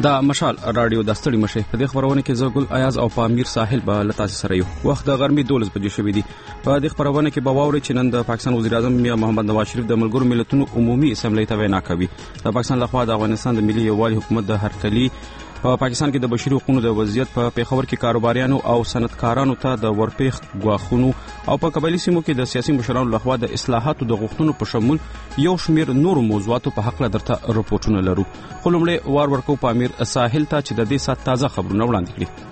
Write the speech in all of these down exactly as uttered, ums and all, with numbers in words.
دا مشال رادیو د ستړي مشه په دې خبرونه کې زګل ایاز او پامیر ساحل به لتاسي سره یو وخت د غرمې دولس بجې شوې دي. په دې خبرونه کې به واوري چې نن د پاکستان وزیر اعظم میا محمد نواز شریف د ملګرو ملتونو عمومي اسمبلی ته وینا کوي. د پاکستان لخوا د افغانستان د ملي یووالي حکومت د هرکلی په پاکستان کې د بشري حقوقو د وضعیت په پیښور کې کاروباریانو او صنعتکارانو ته د ورپېخ غواخونو او په قبایلی سیمو کې د سیاسي مشرانو لخوا د اصلاحاتو د غوښتنو په شمول یو شمیر نور موضوعاتو په حق له درته رپورټونه لرو. خو لومړی وار ورکو پامیر ساحل ته چې د دې سات تازه خبرونه وړاندې کړي.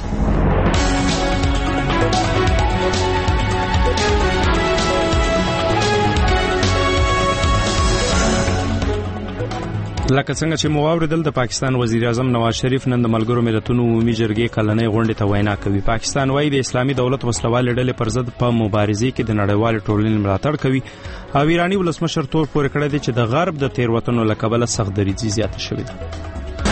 لکه څنګه چې مواوردل د پاکستان وزیر اعظم نواز شریف نن د ملګرو ملتونو عمومي جرګې کلنۍ غونډې ته وینا کوي. پاکستان وايي د اسلامي دولت وسلوال ډلې پر ضد په مبارزې کې د نړیوال ټولنې ملاتړ کوي او ایرانی ولسمشر تور پورې کړی دی چې د غرب د تیروتنو له کبله سخت دریځي زیاته شوې ده.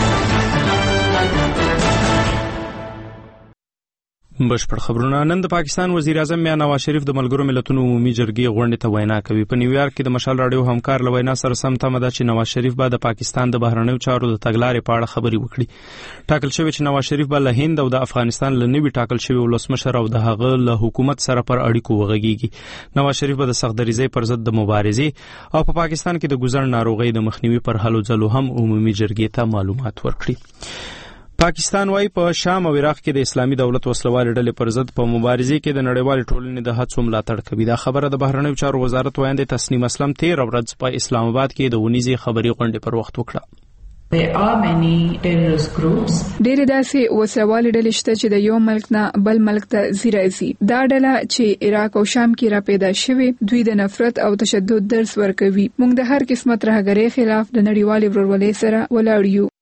بشپړ خبرونه. نن د پاکستان وزیر اعظم میا نواز شریف د ملګرو ملتونو عمومي جرګې غونډې ته وینا کوي. په نیویارک کې د مشال رادیو همکار له وینا سره سم تمه ده چې نواز شریف به د پاکستان د بهرنیو چارو د تګلارې په اړه خبرې وکړي. ټاکل شوی چې نواز شریف به له هند او د افغانستان له نوي ټاکل شوی ولسمشر او د هغه له حکومت سره پر اړیکو وغږیږي. نواز شریف به د سخت دریځۍ پر ضد د مبارزې او په پاکستان کې د ګذر ناروغۍ د مخنیوي پر هلو ځلو هم عمومي جرګې ته معلومات ورکړي. پاکستان وايي په شام او عراق کې د اسلامي دولت وسلوال ډلې پر ضد په مبارزې کې د نړیوال ټولنې د هڅو ملاتړ کوي. دا خبره د بهرنیو چارو وزارت وایي تسنیم اسلم تیر ورځ په اسلام آباد کې د ونیزې خبري غونډې پر وخت وکړه. There are many terrorist groups. ډېر داسې وسلوال ډلې شته چې د یو ملک نه بل ملک ته ځي. دا ډله چې عراق او شام کې را پیدا شوې دوی د نفرت او تشدد درس ورکوي. موږ د هر قسمه ترهګرۍ خلاف د نړیوال ورورولۍ سره ولاړ یو.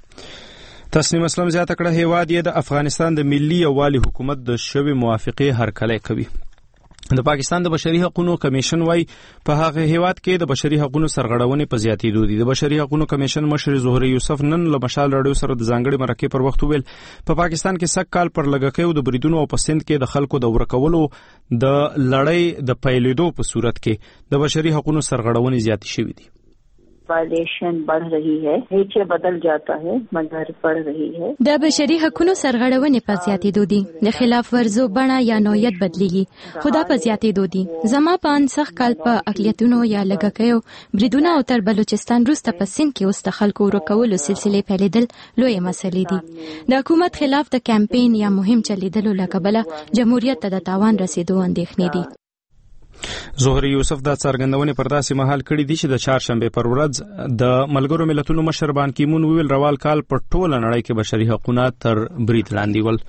تسنیم اسلام زیاته کړه هیواد یې د افغانستان د ملي یووالي حکومت د شوی موافقه هرکلی کوي. د پاکستان د بشري حقوقو کمیشن وايي په هغه هیواد کې د بشري حقوقو سرغړونې په زیاتېدو دي. د بشري حقوقو کمیشن مشر زهري یوسف نن له مشال رادیو سره د ځانګړي مرکې پر وخت ویل په پاکستان کې سږ کال پر لګښیو د بریدونو او په سند کې د خلکو د ورکولو د لړۍ د پیلېدو په صورت کې د بشري حقوقو سرغړونې زیاتې شوې دي. Violation बढ़ रही है, नीचे बदल जाता है, मगर बढ़ रही है. د بشري حقوقو سرغړونې په زیاتېدو دي. د خلاف ورزو بڼه یا نوعیت بدلیږي. خدا په زیاتېدو دي. زما په انسخ کال په اقلیتونو یا لګکیو بریدونه او تر بلوچستان وروسته په سند کې اوس د خلکو ورکولو سلسله پیلېدل لوی مسلې دي. د حکومت خلاف د کمپاین یا مهم چلیدلو لکبله جمهوریت ته د تاوان رسیدو اندېښنې دي. زهري یوسف دا څرګندونې پر داسې مهال کړي دي چې د چهارشنبه پر ورځ د ملګرو ملتونو مشر بان کی مون ویل روال کال په ټوله نړۍ کې بشري حقوقونه تر برید لاندې ول.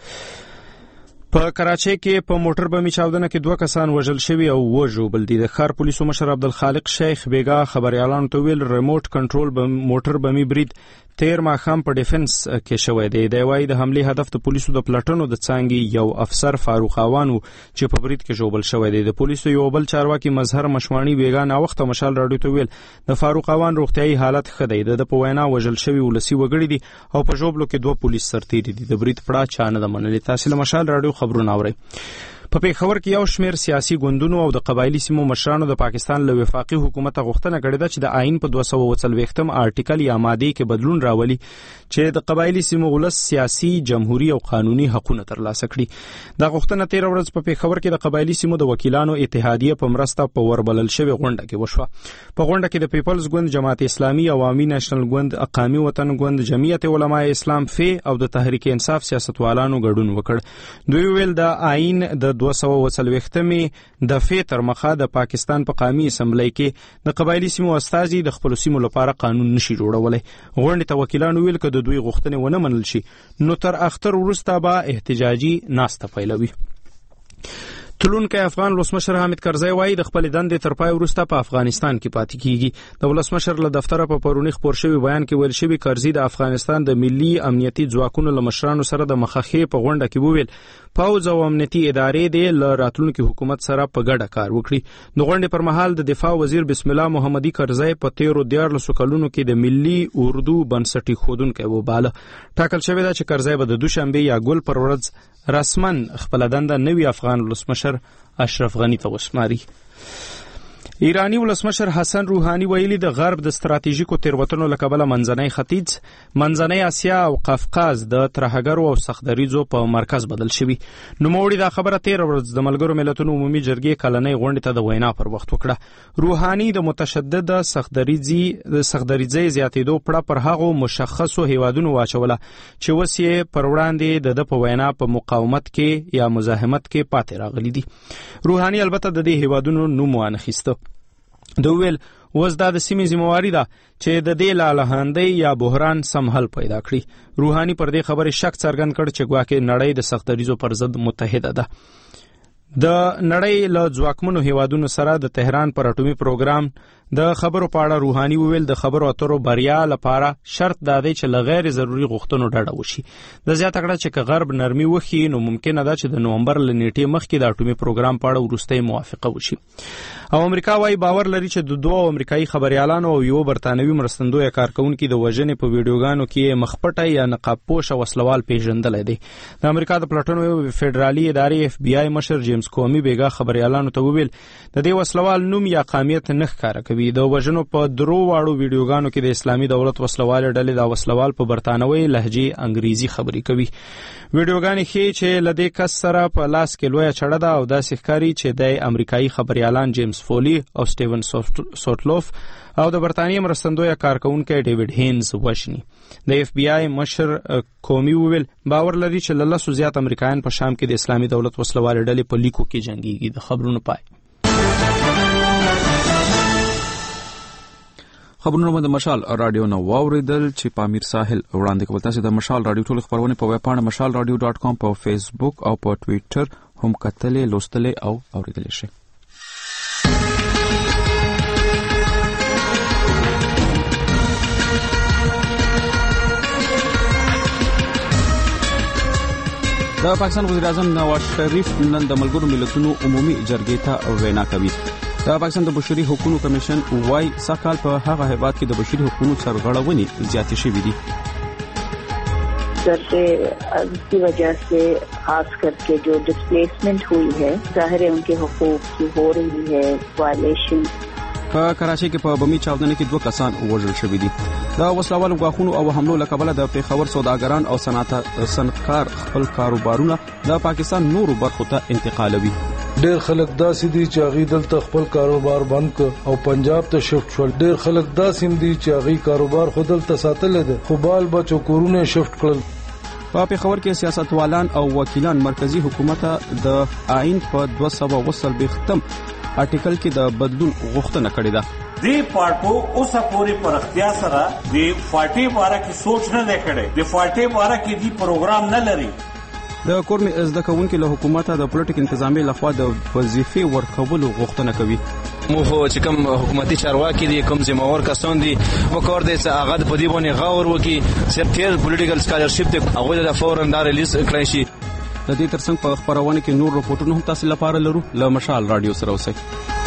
په کراچۍ کې په موټر بمي چاودنه کې دوه کسان وژل شوي او وژوبل دي. د ښار پولیسو مشر عبدالخالق شیخ بیگا خبريالانو ته ویل ریموټ کنټرول بم موټر بمي برید تیر ماښام په ډیفنس کې شوی دی. د وايي د حمله هدف د پولیسو د پلټنو د څانګې یو افسر فاروق اوانو چې په برید کې ژوبل شوی دی. د پولیسو یو بل چارواکي مظهر مشوانی بیگا نا وخت مشال راډیو ته ویل د فاروق اوان روغتيایي حالت ښه دی. د په وینا وژل شوی ولسی وګړي دي او په ژوبلو کې دوه پولیس سرتیري دي. د برید پړه چانه د منلې. تاسو له مشال راډیو خبرونه اورئ. په پیښور کې یو شمېر سیاسي ګوندونو او د قبایلی سیمو مشرانو د پاکستان له وفاقي حکومت غوښتنه کړې ده چې د آئین په دوه سوه څلوېښتم آرټیکل یا ماده کې بدلون راولي چې د قبایلی سیمو ولس سیاسي جمهوریت او قانوني حقوقونه ترلاسه کړي. دا غوښتنه تیر ورځ په پیښور کې د قبایلی سیمو د وکیلانو اتحادیه په مرسته په وربلل شوی غونډه کې وشوه. په غونډه کې د پیپلز ګوند، جماعت اسلامي، عوامي نېشنل ګوند، اقامي وطن ګوند، جمعیت علماء اسلام فی او د تحریک انصاف سیاستوالانو ګډون وکړ. دوی ویل د آئین د دوه سوه څلوېښتمې دفعې تر مخه د پاکستان په قومي اسمبلی کې د قبایلی سیمو استازي د خپل سیمو لپاره قانون نشي جوړولای. غونډې ته وکیلانو ویل چې د دوی غوښتنې ونه منل شي نو تر اختر وروسته به احتجاجي ناسته پیلوي. تلونکی افغان ولسمشر حامد کرزی وايي د خپل دندې تر پای وروسته په افغانستان کې پاتې کیږي. د ولسمشر له دفتره په پرونی خبر شوی بیان کې ویل شوی کرزی د افغانستان د ملي امنیتي ځواکونو له مشرانو سره د مخخې په غونډه کې وویل پوز او امنیتي ادارې د ل راتلونکي حکومت سره په ګډه کار وکړي. د غونډې پر مهال د دفاع وزیر بسم الله محمدي کرزی په تیرو دیارلسو کلونو کې د ملي اردو بنسټي خودونکو وباله. ټاکل شوی دا چې کرزی به د دوشنبه یا ګل پر ورځ رسمن خپل دنده نوی افغان ولسمشر اشرف غنی ته وسپاري. ایرانی ولسمشر حسن روحانی ویلي د غرب د ستراتیژیکو تیروتنو له کبله منځنی ختیځ، منځنی اسیا او قفقاز د ترهګرو او سختدریځو په مرکز بدل شوي. نوموړي دا خبره تېره ورځ د ملګرو ملتونو عمومي جرګې کلنۍ غونډې ته د وینا پر وخت وکړه. روحانی د متشدد سختدریځۍ زیاتېدو پړه پر هغو مشخصو هیوادونو واچوله چې اوس یې پر وړاندې د ده په وینا په مقاومت کې یا مزاحمت کې پاتې راغلي دي. روحانی البته د دې هیوادونو نوم وانخیسته. د ویل اوس دا د سیمې ذمہواري ده چې د دې لالهاندۍ یا بحران سم حل پیدا کړي. روحانی پر دې خبرې شک څرګند کړ چې ګواکې نړۍ د سختدریځو پر ضد متحده ده. د نړۍ له ځواکمنو هیوادونو سره د تهران پر اټومي پروګرام د خبرو په اړه روحانی وویل د خبرو اترو بریا لپاره شرط دا دی چې له غیر ضروري غوښتنو ډډه وشي. د زیاته کړه چې که غرب نرمي وښيي نو ممکنه ده چې د نومبر له نیټې مخکې د اټومي پروګرام په اړه وروستۍ موافقه وشي. او امریکا وايي باور لري چې د دوه امریکایي خبريالانو او یو برتانوي مرستندوی کارکونکو د وژنې په ویډیوګانو کې مخپټه یا نقاب پوش وسلوال پیژندل دي. د امریکا د پلټنو فدرالي ادارې اف بی آی مشر جیمز کومي بیګا خبريالانو ته وویل د دې وسلوال نوم یا قامیت نه ښکاره کوي. د وژنو په درو واړو ویډیوګانو کې د اسلامي دولت وسلوال ډلې د وسلوال په برتانوي لهجې انګریزي خبرې کوي. ویډیوګانې ښیي چې له دې کس سره په لاس کې لویه چړه ده او داسې ښکاري چې د امریکایي خبريالان جیمز فولی او سټیون سوټلوف او د برتانیې مرستندوی کارکونکو ډیوډ هینز وژني. د اف بی آی مشر کومي وویل باور لري چې له لسو زیات امریکایان په شام کې د اسلامي دولت وسلوال ډلې په لیکو کې جنګيږي. د خبرونو پای. خبرونه د مشال رادیو نو واوریدل چې په امیر ساحل وړاندې کول. تاسو د مشال رادیو ټول خبرونه په ویب پاڼه مشال رادیو ډاٹ کام په فیسبوک او په ټوئیټر هم کتلې لوستلې او اوریدلې شئ. د پاکستان وزیر اعظم نواز شریف نن د ملګرو ملتونو عمومي جرګې ته وینا کوي. د پاکستان د بشري حقوقو کمیشن وايي سکهال په هغه هیواد کې د بشري حقوقو سرغړونې زیاتې شوې دي. اس کی وجہ سے خاص کر کے جو ڈسپلیسمنٹ ہوئی ہے ظاہر ہے ان کے حقوق کی ہو رہی ہے وائلیشن. په کراچۍ کې په بمي چاودنه کې دوه کسان وژل شوي دي. دا وسلوالو غاښونو او حملو له کبله د پیښور سوداګران او صنعتکار خپل کاروبارونه د پاکستان نورو برخو ته انتقالوي. ډېر خلک داسې دي چې هغوی دلته خپل کاروبار بند کړ او پنجاب ته شفت شول. ډېر خلک داسې دي چې هغوی کاروبار خو دلته ساتلی دی خو بال بچو کورونه شفت کړل. په پیښور کې سیاستوالان او وکیلان مرکزی حکومت د آئین په دوه سوه اووه څلوېښتم آرټیکل کې د بدلون غوښتنه کړې ده. دی پارټو اوسه پورې پر اختیار سره د فارټي باره کې سوچ نه دی کړی. د فارټي باره کې دی پروګرام نه لري. د کورمي زده کوونکو له حکومت د پولیټیک انتظامی لخوا د وظیفې ورکولو غوښتنه کوي. مو چې کوم حکومتي چارواکي دي کوم ذمہوار کسان دي وکړ دي چې هغه په دې باندې غور وکړي چې تیر پولیټیکل سکالرشپ ته هغه د فورن دا ریلیز کړی شي. د دې ترڅنګ په خبرونه کې نور رپورټونه هم تاسو لپاره لرو. له مشال رادیو سره اوسئ.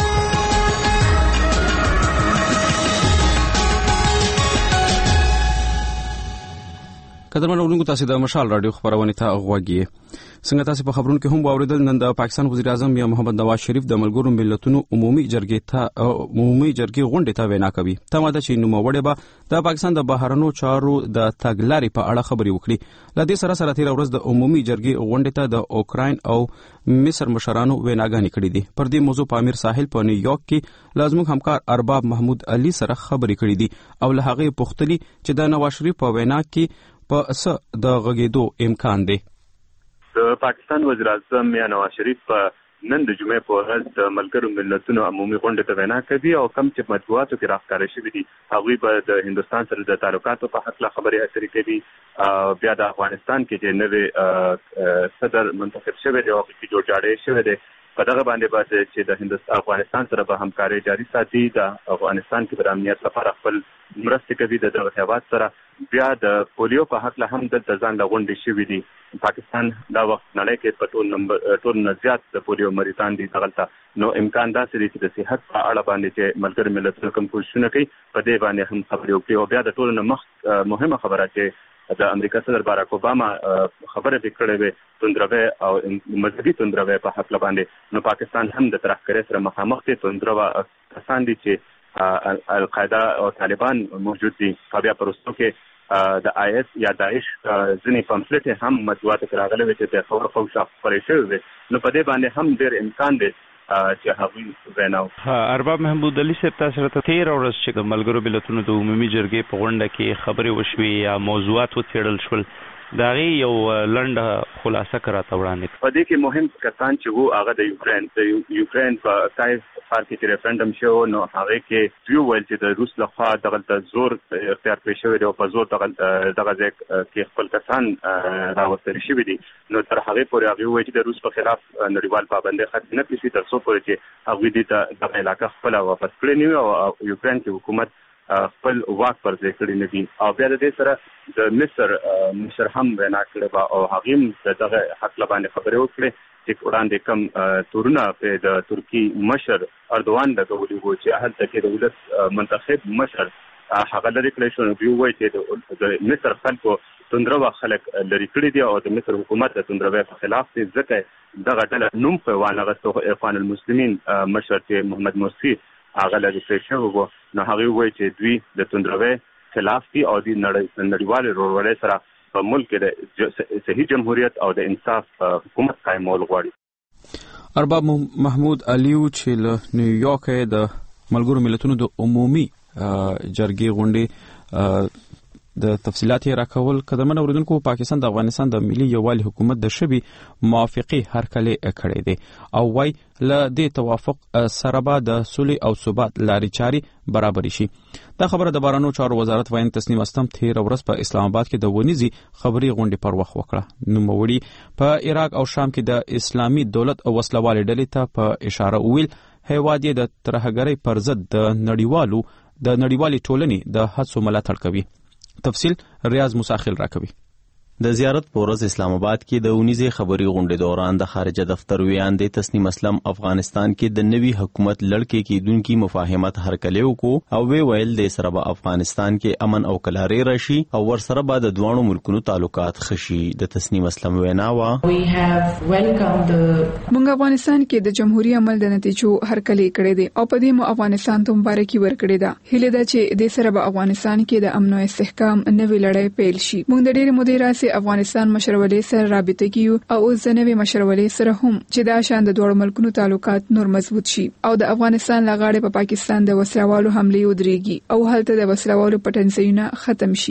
قدرمن اورونکو تاسو د مشال رادیو خبرونه ته غوږی. څنګه تاسو په خبرونو کې هم واوریدل نن د پاکستان وزیر اعظم یا محمد نواز شریف د ملګرو ملتونو عمومي جرګې ته عمومي جرګې غونډې ته وینا کوي. تماده چې نوموړی به د پاکستان د بهرنیو چارو د تګلارې په اړه خبرې وکړي. ل دې سره سره تیر ورځ د عمومي جرګې غونډې ته د اوکراین او مصر مشرانو ویناګانې کړې دي. پر دې موضوع په امیر ساحل په نیویارک کې لازمو همکار ارباب محمود علي سره خبرې کړې دي او له هغه پوښتنې چې د نواز شریف په وینا کې په څه د غږېدو امکان دی. د پاکستان وزیر اعظم یا نواز شریف په نن د جمعې په ورځ د ملګرو ملتونو عمومي غونډې ته وینا کوي او کوم چې مطبوعاتو کې راښکاره شوي دي هغوی به د هندوستان سره د تعلقاتو په هکله خبرې اترې کوي. بیا د افغانستان کې چې نوی صدر منتخب شوی دی او هغې جوړجاړی شوی دی په دغه باندې به چې د هندوستان افغانستان سره به همکاري جاري ساتي. د افغانستان کې د امنیت لپاره خپل مرستې کوي د دغه هیواد سره. بیا د پولیو په هکله هم دلته ځان له غونډې شوي دي. پاکستان دا وخت نړۍ کې په ټول نمبر ټول نه زیات د پولیو مریضان دي دغلته. نو امکان داسې دی چې د صحت په اړه باندې چې ملګري ملتونه کوم کوششونه کوي په دې باندې هم خبرې وکړي. او بیا د ټولو نه مخ مهمه خبره چې د امریکا صدر باراک اوباما خبره پې کړې وې توندروي او مذهبي توندروي په هکله باندې. نو پاکستان هم د ترهګرۍ سره مخامخ دی. توندروه کسان دي چې القاعده او طالبان موجود دي. بیا پرستو کې د آی اس یا داعش ځینې پمفلټ هم مطبوعاتو کې راغلي وي چې د خبر خو شاف پرې شوی وي، نو په دې باندې هم ډېر امکان دی چې هغوی ویناو. ارباب محمود علي صاحب، تاسو راته تیر ورځ چې د ملګرو ملتونو د عمومي جرګې په غونډه کې خبرې وشوې یا موضوعات وڅېړل شول، د هغې یو لنډه خلاصه که راته وړاندې کړئ. په دې کې مهم کسان چې وو هغه د یوکرین د یوکرین په کایف ښار کې چې ریفرنډم شو، نو هغې کې دوی وویل چې د روس لخوا دغلته زور اختیار کړی شوی دی او په زور دغه ځای کې خپل کسان راوستل شوي دي. نو تر هغې پورې هغې وویل چې د روس په خلاف نړیوال پابندۍ ختمې نه کړي شي تر څو پورې چې هغوی دې ته دغه علاقه خپله واپس کړې نه وي او یوکرین کې حکومت خپل واک پر ځای کړی نه دي. او بیا د دې سره د مصر مشر هم وینا کړې وه او هغې هم د دغه هکله باندې خبرې وکړې چې وړاندې کوم تورونه په د ترکي مشر اردوان لګولي وو چې هلته کې د ولس منتخب مشر هغه لرې کړی شو. نو دوی ووایي چې د مصر خلکو توندروه خلک لرې کړي دي او د مصر حکومت د توندروۍ په خلاف دی، ځکه دغه ډله نوم په وانغستو اخوان المسلمین مشر چې محمد مرسي هغه لرې کړی شوی وو. نو هغې ووایي چې دوی د توندروۍ خلاف دي او د نړیوالې ورورولۍ سره په ملک کې د صحیح جمهوریت او د انصاف حکومت قایمول غواړي. ارباب محمود علي چې له نیویارک د ملګرو ملتونو د عمومي جرګې غونډې د تفصیلات یې راکول. قدرمن اوریدونکو، پاکستان د افغانستان د ملي یووالي حکومت د شبي موافقې هرکلی کړی دی او وايي له دې توافق سره به د سولې او ثبات لارې چارې برابرې شي. دا خبره د بهرنیو چارو وزارت وایي تسنیم استم تیر ورځ په اسلام آباد کې د ونیزي خبري غونډې پر وخت وکړه. نوموړي په عراق او شام کې د اسلامي دولت او وسلوالې ډلې ته په اشاره ویل هیواد یې د ترهګرۍ پر ضد د نړیوالو د نړیوالې ټولنې د هڅو ملاتړ کوي. تفصیل ریاض مساخل راکوي. د زیارت پورز اسلام آباد کې د اونیزه خبري غونډې دوران د خارجه دفتر ویاندې تسنیم اسلم افغانستان کې د نوي حکومت لړکې کې دونکي مفاهمت هرکلی وکړو او وی ویل د سره به افغانستان کې امن او کلاري راشي او ور سره به د دوانو ملکونو تعلقات خشي. د تسنیم اسلم وینا وا مونږ افغانستان کې د جمهوریت عمل د نتیجو هرکلی کړی دی او په دې مو افغانستان ته مبارکي ورکړې ده. هیله ده چې د سره به افغانستان کې د امن او استحکام نوې لړۍ پیل شي. مونږ د ډېر مدیراسي افغانستان مشرولې سره رابطه کیو او اوس د نوې مشرولې سره هم چې دا شان د دوه ملکونو تعلقات نور مضبوط شي او د افغانستان لغاړې په پاکستان د وسلوالو حملې ودرېږي او هلته د وسلوالو پټنځایونه ختم شي.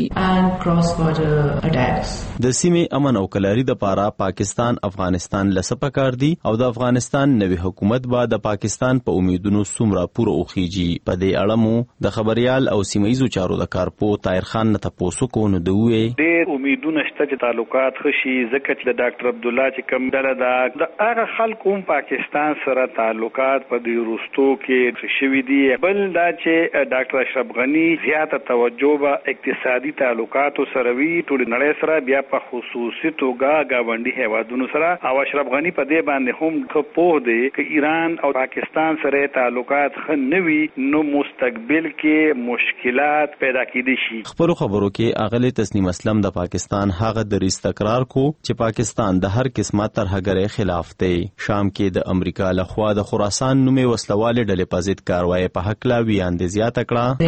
د سیمې امن او کلاري د پاره پاکستان افغانستان لسپکار دي او د افغانستان نوې حکومت به د پاکستان په امیدونو څومره پوره اوخیږي. په دې اړه مو د خبريال او سیمایي چارو د کارپو طاهر خان نه تاسو کو نو دوی ډېر امیدونه شته چې تعلقات خشي، ځکه چې د ډاکټر عبد الله چې کوم ډله ده د هغه خلکو پاکستان سره تعلقات په دې وروستو کې شوي دي. بل دا چې ډاکټر اشرف غنی زیاته توجه به اقتصادي تعلقاتو سره وي ټول نړۍ سره، بیا په خصوصي توګه گاونډي هیوادونو سره. او اشرف غنی په دې باندې هم خپوه دی چې ایران او پاکستان سره تعلقات ښه نه وي نو مستقبل کې مشکلات پیدا کېدی شي. خبرو خبرو کې اغلی تسنیم اسلم د پاکستان هغه دریځ تکرار کو چې پاکستان د هر قسمه ترهګرۍ خلاف دی. شام کې د امریکا لخوا د خراسان نومې وسلوالې ډلې په ضد کاروایی په حق لا ویاندې زیاته کړه.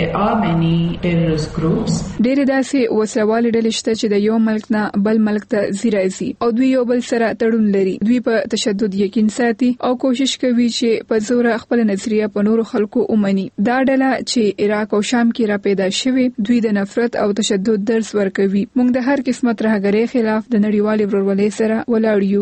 ډېرې داسې وسلوالې ډلې شته چې د یو ملک نه بل ملک ته ځي او دوی یو بل سره تړون لري. دوی په تشدد یقین ساتي او کوشش کوي چې په زور خپل نظریه په نورو خلکو ومني. دا ډله چې عراق او شام کې را پیدا شوې دوی د نفرت او تشدد درس ورکوي. موږ د هر قسمه ترهګرۍ خلاف د نړیوالې ورورولۍ سره ولاړ یو.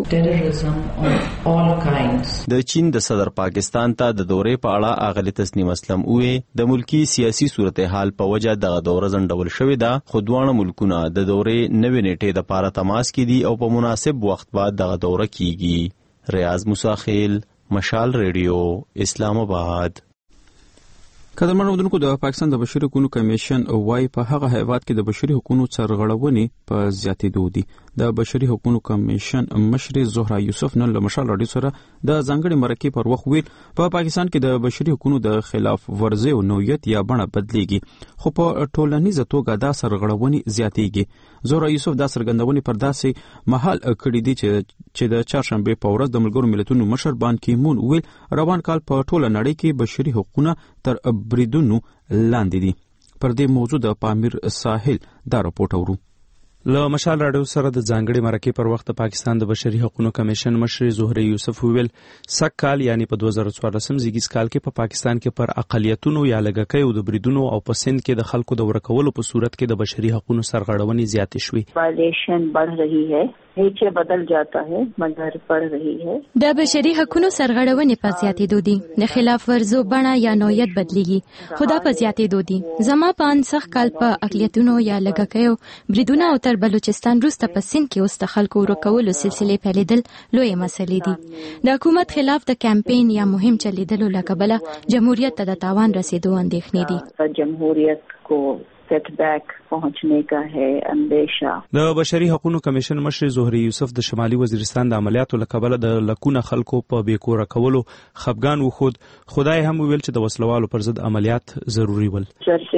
د چین د صدر پاکستان ته د دورې په اړه اغلی تسنیم اسلم وې د ملکی سیاسي صورتحال په وجه دغه دوره ځنډول شوې ده، خو دواړه ملکونه د دورې نوې نیټې د پاره تماس کې دي او په مناسب وخت بعد دغه دوره کیږي. ریاض مساخیل، مشال ریډیو، اسلام آباد. قدرمن اودونکو د پاکستان د بشري حقوقو کمیشن وايي په هغه هیواد کې د بشري حقوقو سرغړونې په زیاتېدو دي. د بشري حقوقو کمیشن مشر زهرا یوسف نن له مشال راډیو سره د ځانګړي مرکې پر وخت ویل په پاکستان کې د بشري حقوقو د خلاف ورزي او نوعیت یا بڼه بدليږي، خو په ټولنیزه توګه دا سرغړونې زیاتېږي. زهرا یوسف دا سرګندونې پر داسې مهال کړې دي چې د چهارشنبه په ورځ د ملګرو ملتونو مشر بان کی مون ویل روان کال په ټوله نړۍ کې بشري حقوقونه تر بریدونو لاندې دي. پر دې موضوع د پامیر ساحل دا راپورټ اورو. له مشال راډیو سره د ځانګړي مرکې پر وخت د پاکستان د بشري حقوقو کمیشن مشر زهرا یوسف ویل سک کال یعنی په دوه زره څوارلسم زیږیز کال کې په پاکستان کې پر اقلیتونو یا لږکیو د بریدونو او په سند کې د خلکو د ورکولو په صورت کې د بشري حقوقو سرغړونې زیاتې شوې. وایلیشن بڑھ رہی ہے، نیچے بدل جاتا ہے مگر بڑھ رہی ہے. د بشري حقوقو سرغړونې په زیاتېدو دي، د خلاف ورزو بڼه یا نوعیت بدليږي، خدا په زیاتېدو دي. زما په انسخ کال په اقلیتونو یا لږکیو بریدونه او تر بلوچستان روسته په سند کې اوس د خلکو ورکولو سلسله پیلېدل لوی مسلې دي. د حکومت خلاف د کمپاین یا مهم چلیدلو لکبله جمهوریت ته د تاوان رسیدو اندېښنې دي. جمهوریت کو سیٹ بیک پہنچنے کا ہے اندیشہ. د بشري حقوقو کمیشن مشر زهرا یوسف د شمالي وزیرستان د عملیاتو لکبله د لکونه خلکو په بیکوره کولو خفګان وخود، خدای هم ویل چې د وسلوالو پر ضد عملیات ضروری ول.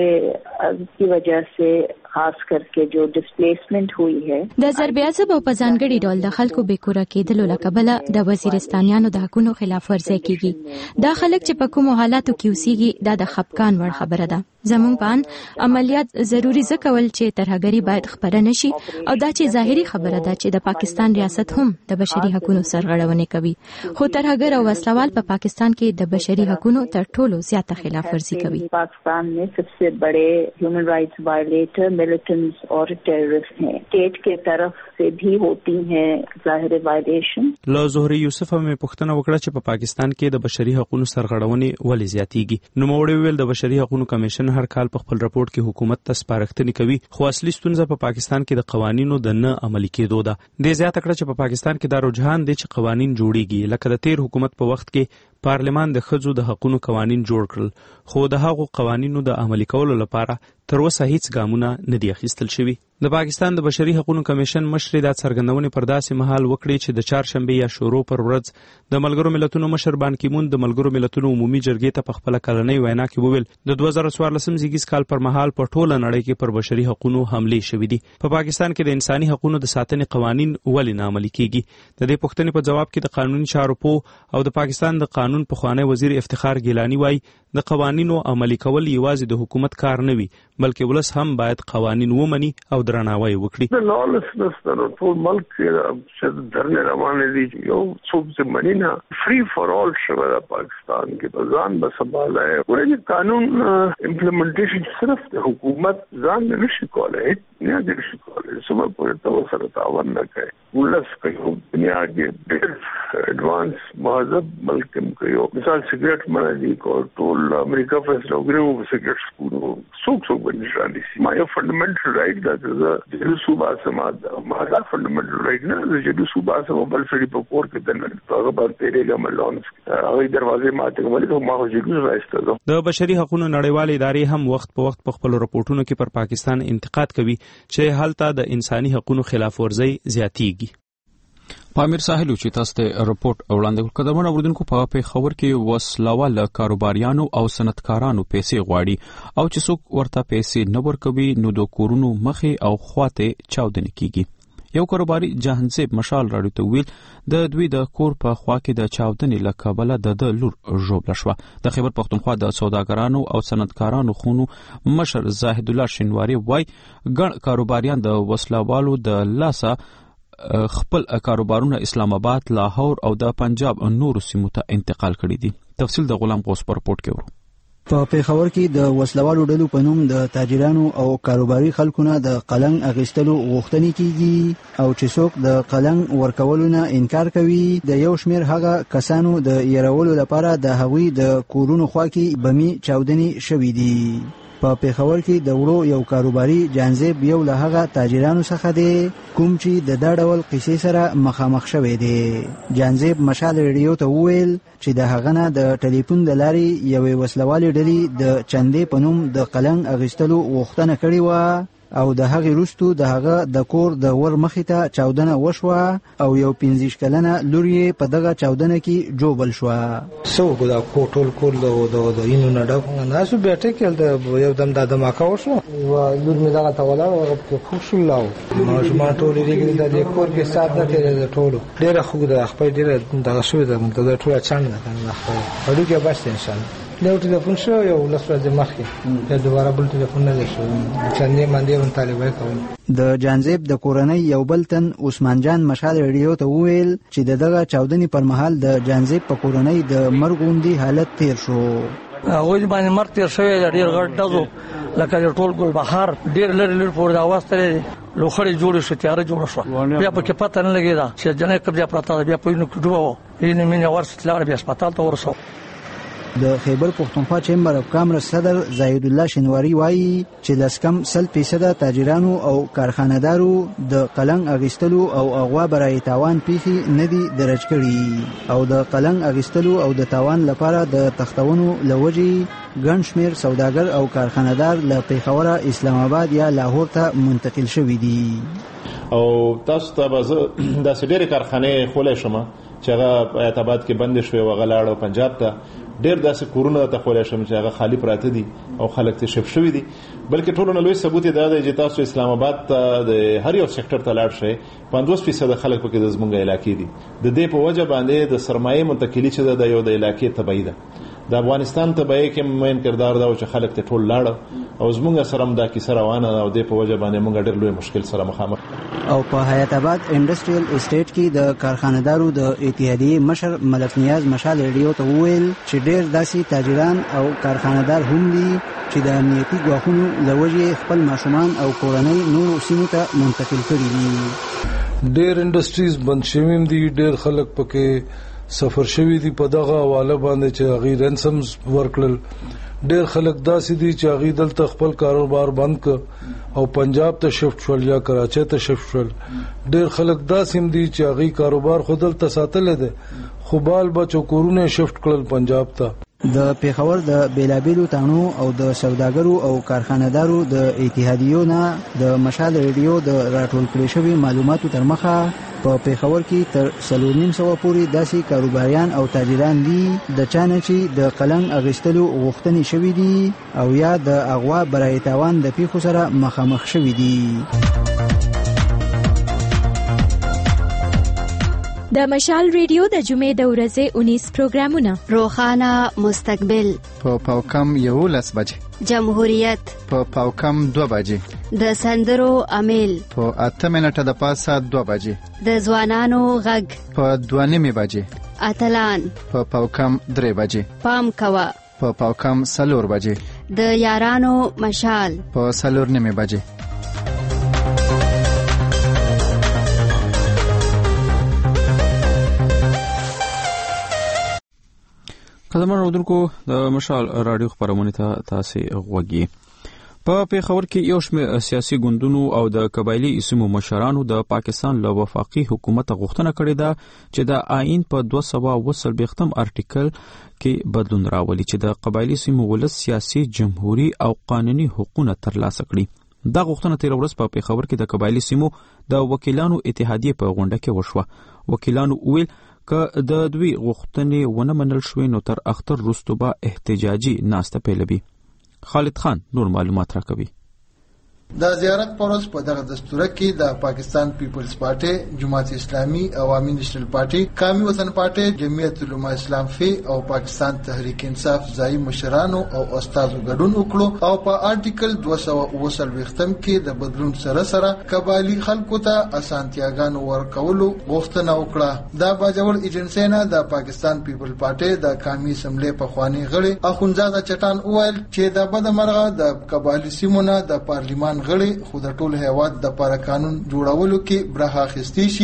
چرته از کی وجہ سے خاص کر کے جو ډسپلیسمنٹ ہوئی ہے د ضربیازب او په ځانګړي ډول د خلکو بیکوره کېدلو لکبله د وزیرستانیانو د حقوقو خلاف ورزي کیږي. دا خلک چې په کومو حالاتو کې اوسېږي دا د خفګان وړ خبره ده. زموږ په عملیات ضروری ځکول چې ترهګری باید خبره نشي او دا چې ظاهري خبره ده چې د پاکستان ریاست هم د بشري حقوقو سرغړونې کوي، خو ترهګر او وسلوال په پاکستان کې د بشري حقوقو تر ټولو زیاته خلاف ورزي کوي. پاکستان میں سب سے بڑے ہیومن رائٹس وائلیٹر ملیٹنٹس اور ٹیررسٹ ہیں. اسٹیٹ کے طرف سے بھی ہوتی ہیں ظاہر وائلیشن. له زهرا یوسف هم پوښتنه وکړه چې په پاکستان کې د بشري حقوقو سرغړونې ولې زیاتېږي. نو موړي ویل د بشري حقوقو کمیشن هر کال په خپل راپورټ کې حکومت ته سپارښتنې کوي، خو اصلي ستونزه په پاکستان کې د قوانینو د نه عملي کېدو ده. د زیاته کړه چې په پاکستان کې دا رجحان دی چې قوانین جوړیږي، لکه د تیر حکومت په وخت کې پارلمان د ښځو د حقوقو قوانین جوړ کړل، خو د هغو قوانینو د عملي کولو لپاره تر اوسه هیڅ ګامونه نه دي اخیستل شوي. د پاکستان د بشري حقوقو کمیشن مشر دا څرګندونې پر داسې مهال وکړي چې د چهارشنبه یا شورو پر ورځ د ملګرو ملتونو مشر بان کی مون د ملګرو ملتونو عمومي جرګې ته په خپل کلنۍ وینا کې وویل د دوه زره څوارلسم زیږیز کال پر مهال په ټوله نړۍ کې پر بشري حقوقو حملې شوې دي. په پاکستان کې د انساني حقوقو د ساتنې قوانین ولې نه عملي کیږي؟ د دې پوښتنې په جواب کې د قانوني چارو پوه او د پاکستان د قانون پخوانی وزیر افتخار ګیلانی وایي د قوانینو عملي کول یوازې د حکومت کار نه وي، بلکې ولس هم باید قوانین ومني او درناوی وکړي. د لالسنس د ټول ملک چې درنه روانه دي یو څوک چې منی نه فری فور اول شوه د پاکستان کې په ځان به سمبالای ورته قانون امپلیمنټیشن صرف د حکومت ځان نشي کولای نه دي شي کولای سمه په تو سره تاون نه کوي. ولس کوي دنیا کې ډېر ایڈوانس مهذب ملک کوي. مثال سیګریټ منع دي کو ټول امریکا فیصله وکړو سیګریټ سکولو څوک څوک باندې شاندي ما یو فندامنټل رائټ دا د جلوسو باسم ما دا فندامنټل رائټ نه د جلوسو باسم بل سړي په کور کې دنه هغه باندې تیرېګا ملونس هغه دروازې ماته ولې ما هو جلوس راځته. د بشري حقوقو نړیوال ادارې هم وخت په وخت په خپل راپورټونو کې پر پاکستان انتقاد کوي چې هلته د انساني حقوقو خلاف ورزي زیاتېږي. پامیر ساحل چې تاسو ته راپورټ وړاندې کړ د موردونکو په پیښور کې وسلوال کاروباریانو او صنعتکارانو پیسې غواړي او چې څوک ورته پیسې نه ورکوي نو د کورونو مخې او خواته چاودنه کیږي. یو کاروباري جهانزیب مشال راډیو ته ویل د دوی د کور په خوا کې د چاودنې لکبله د د لور ژوبله شوه. د خیبر پښتونخوا د سوداګرانو او صنعتکارانو خونو مشر زاهد الله شینواری وای ګڼ کاروباریان د وسلوالو د لاسه خپل کاروبارونه اسلام آباد، لاهور او د پنجاب نورو سیمو ته انتقال کړي دي. تفصیل د غلام غوث په رپورټ کې ورو. په پیښور کې د وسلوالو ډلو په نوم د تاجرانو او کاروباري خلکو نه د قلنګ اخیستلو غوښتنې کیږي او چې څوک د قلنګ ورکولو نه انکار کوي د یو شمیر هغه کسانو د يرولو لپاره د هغوی د کورونو خوا کې بمي چاودنې شوې دي. په پیښور کې د وړو یو کاروباري جانزیب یو له هغه تاجرانو څخه دی کوم چې د دا ډول قصې سره مخامخ شوی دی. جانزیب مشال ریډیو ته وویل چې د هغه نه د ټلیفون د لارې یوې وسلوالې ډلې د چندې په نوم د قلنګ اخیستلو غوښتنه کړې وه او د هغې وروستو د هغه د کور د ور مخې ته چاودنه وشوه او یو پنځه کلنه لور یې په دغه چاودنه کې جوبل شوه. څه وکړو دا کور ټول کور د اینو نه ډک ناسو بیټه کې هلته یو دم دا دماکه وشوه لور مې دغه ته ولاړه هغه پکې خوږ شول او ماشومان ټول یې رېږدي د دې کور کې ساعت نه تېرېده ټولو ډېره خوږ ده خپل ډېره دغه شوې ده دا ټوله څنډ ده که نه خپل هډوکي بس دی انشاءالله. یو ټلیفون شو یو لس ورځې مخکې بیا دوباره بل ټلیفون نه دی شو چندې مندې مطالبه کول. د جانزیب د کورنۍ یو بل تن عثمان جان مشال ریډیو ته وویل چې د دغه چاودنې پر مهال د جانزیب په کورنۍ د مرګ غوندې حالت تیر شو. هغوی باندې مرګ تیر شوی دی ډېر غټ ډزو لکه د ټول ګلبهار ډېر لرې لرې پورې د اواز تللی دی لوخړې جوړې شوې تیاره جوړه شوه بیا پکې پته نه لګېده چې جنۍ قبضه پرته ده بیا په وینو کې ډوبه وه وینې مینې ورسې لاړه بیا هسپتال ته ورسوه. د خیبر پختونخوا چیمبر اف کامرس صدر زاهد الله شنواری وایي چې لسکم سل فیصده تاجرانو او کارخانه‌دارو د قلنګ اغیستلو او اغوا برای تاوان پیښې نه دي درج کړي او د قلنګ اغیستلو او د تاوان لپاره د تختونو لوجي ګڼ شمېر سوداګر او کارخانه‌دار له پیښوره اسلام آباد یا لاهور ته منتقل شوي دي. او تاسو ته به زه داسې ډېرې کارخانې خولی شم چې هغه په حیات آباد کې بندې شوې او هغه لاړه پنجاب ته ډېر داسې کورونه ته خولی شم چې هغه خالي پراته دي او خلک ته شف شوي دي. بلکې ټولو نه لوی ثبوت یې دا دی چې تاسو اسلام آباد ته د هر یو سیکټر ته لاړ شئ پنځوس فیصده خلک پکې د زموږ علاقې دي. د دې په وجه باندې د سرمایې منتقلي چې ده د یو د علاقې تبعي ده. د افغانستان تبعي کې مین کردار دا چې خلک ته ټول لاړه او زموږ سره هم دا کیسه روانه ده او د په وجه باندې موږ ډېر لوی مشکل سره مخامخ. او په حیات آباد انډستریل اسټیټ کې د کارخانه‌دارو د اتحادیې مشر ملک نیاز مشال ریډیو ته وویل چې ډېر داسې تاجران او کارخانه‌دار هم دي چې د امنیتي ګواښونو له وجې خپل ماشومان او کورنۍ نورو سیمو ته منتقل کړي دي. ډېر انډستریز بند شوي دي ډېر خلک پکې سفر شوي دي په دغه حواله باندې چې هغوی رینسمز ورکړل. ډېر خلک داسې دي چې هغوی دلته خپل کاروبار بند کړ او پنجاب ته شفت شول یا کراچۍ ته شفت شول. ډېر خلک داسې هم دي چې هغوی کاروبار خو دلته ساتلی دی خو بال بچو کورونه شفت کړل پنجاب ته. د پیښور د بیلابیلو تانو او د سوداګرو او کارخانه‌دارو د اتحادیو نه د مشال ریډیو د راټول کړي شوي معلوماتو تر مخه په پیښور کې تر څلور نیم سوه پورې داسې کاروباریان او تاجران دي د چا نه چې د قلنګ اخیستلو غوښتنې شوي دي او یا د اغوا برای تاوان د پیښو سره مخامخ شوي دي. د مشال ریډیو د جمعې د ورځې اونیس پروګرامونه: روخانه مستقبل په پاوکم یولس بجې، جمهوریت په پاوکم دوه بجې، د سندرو امیل په اته منټه د پاسه دوه بجې، د ځوانانو غږ په دوه نیمې بجې، اتلان په پاوکم درې بجې، پام کوه په پاوکم څلور بجې، د یارانو مشال په څلور نیمې بجې. قدمانو اودونکو د مشال رادیو خبرونه ته تاسو غوږی. په پیښور کې یو شمېر سیاسي ګوندونو او د قبایلی اسمو مشرانو د پاکستان له وفاقي حکومت غوښتنه کړې ده چې د آئین په دوه سوه اووه څلوېښتم ارټیکل کې بدلون راولي چې د قبایلی اسمو ولس سیاسي، جمهوریت او قانوني حقوقونه ترلاسه کړي. دا غوښتنه تیر ورځ په پیښور کې د قبایلی اسمو د وکیلانو اتحادیې په غونډه کې وشوه. وکیلانو ویل که د دوی غوښتنې ونه منل شوې نو تر اختر وروسته به احتجاجي ناسته پیلوي. خالد خان نور معلومات راکوي. د زیارت پروس په دغه دستور کې د پاکستان پیپلز پارټي، جماعت اسلامي، عوامي نېشنل پارټي، قومي وطن پارټي، جمعیت علماء اسلام فی او پاکستان تحریک انصاف ځای مشرانو او استادو ګډون وکړو او په آرټیکل دوه سوه اووه څلوېښتم کې د بدلون سره سره قبایلی خلکو ته اسانتیاګانو ورکولو غوښتنه وکړه. دا باجوړ ایجنسی نه د پاکستان پیپل پارټي د قومي اسمبلی پخوانی غړي اخونزاده چټان وویل چې د بده مرغه د قبایلی سیمونه د پارلیمان غړي خو د ټول هیواد د لپاره قانون جوړولو کې برخه اخیستي شي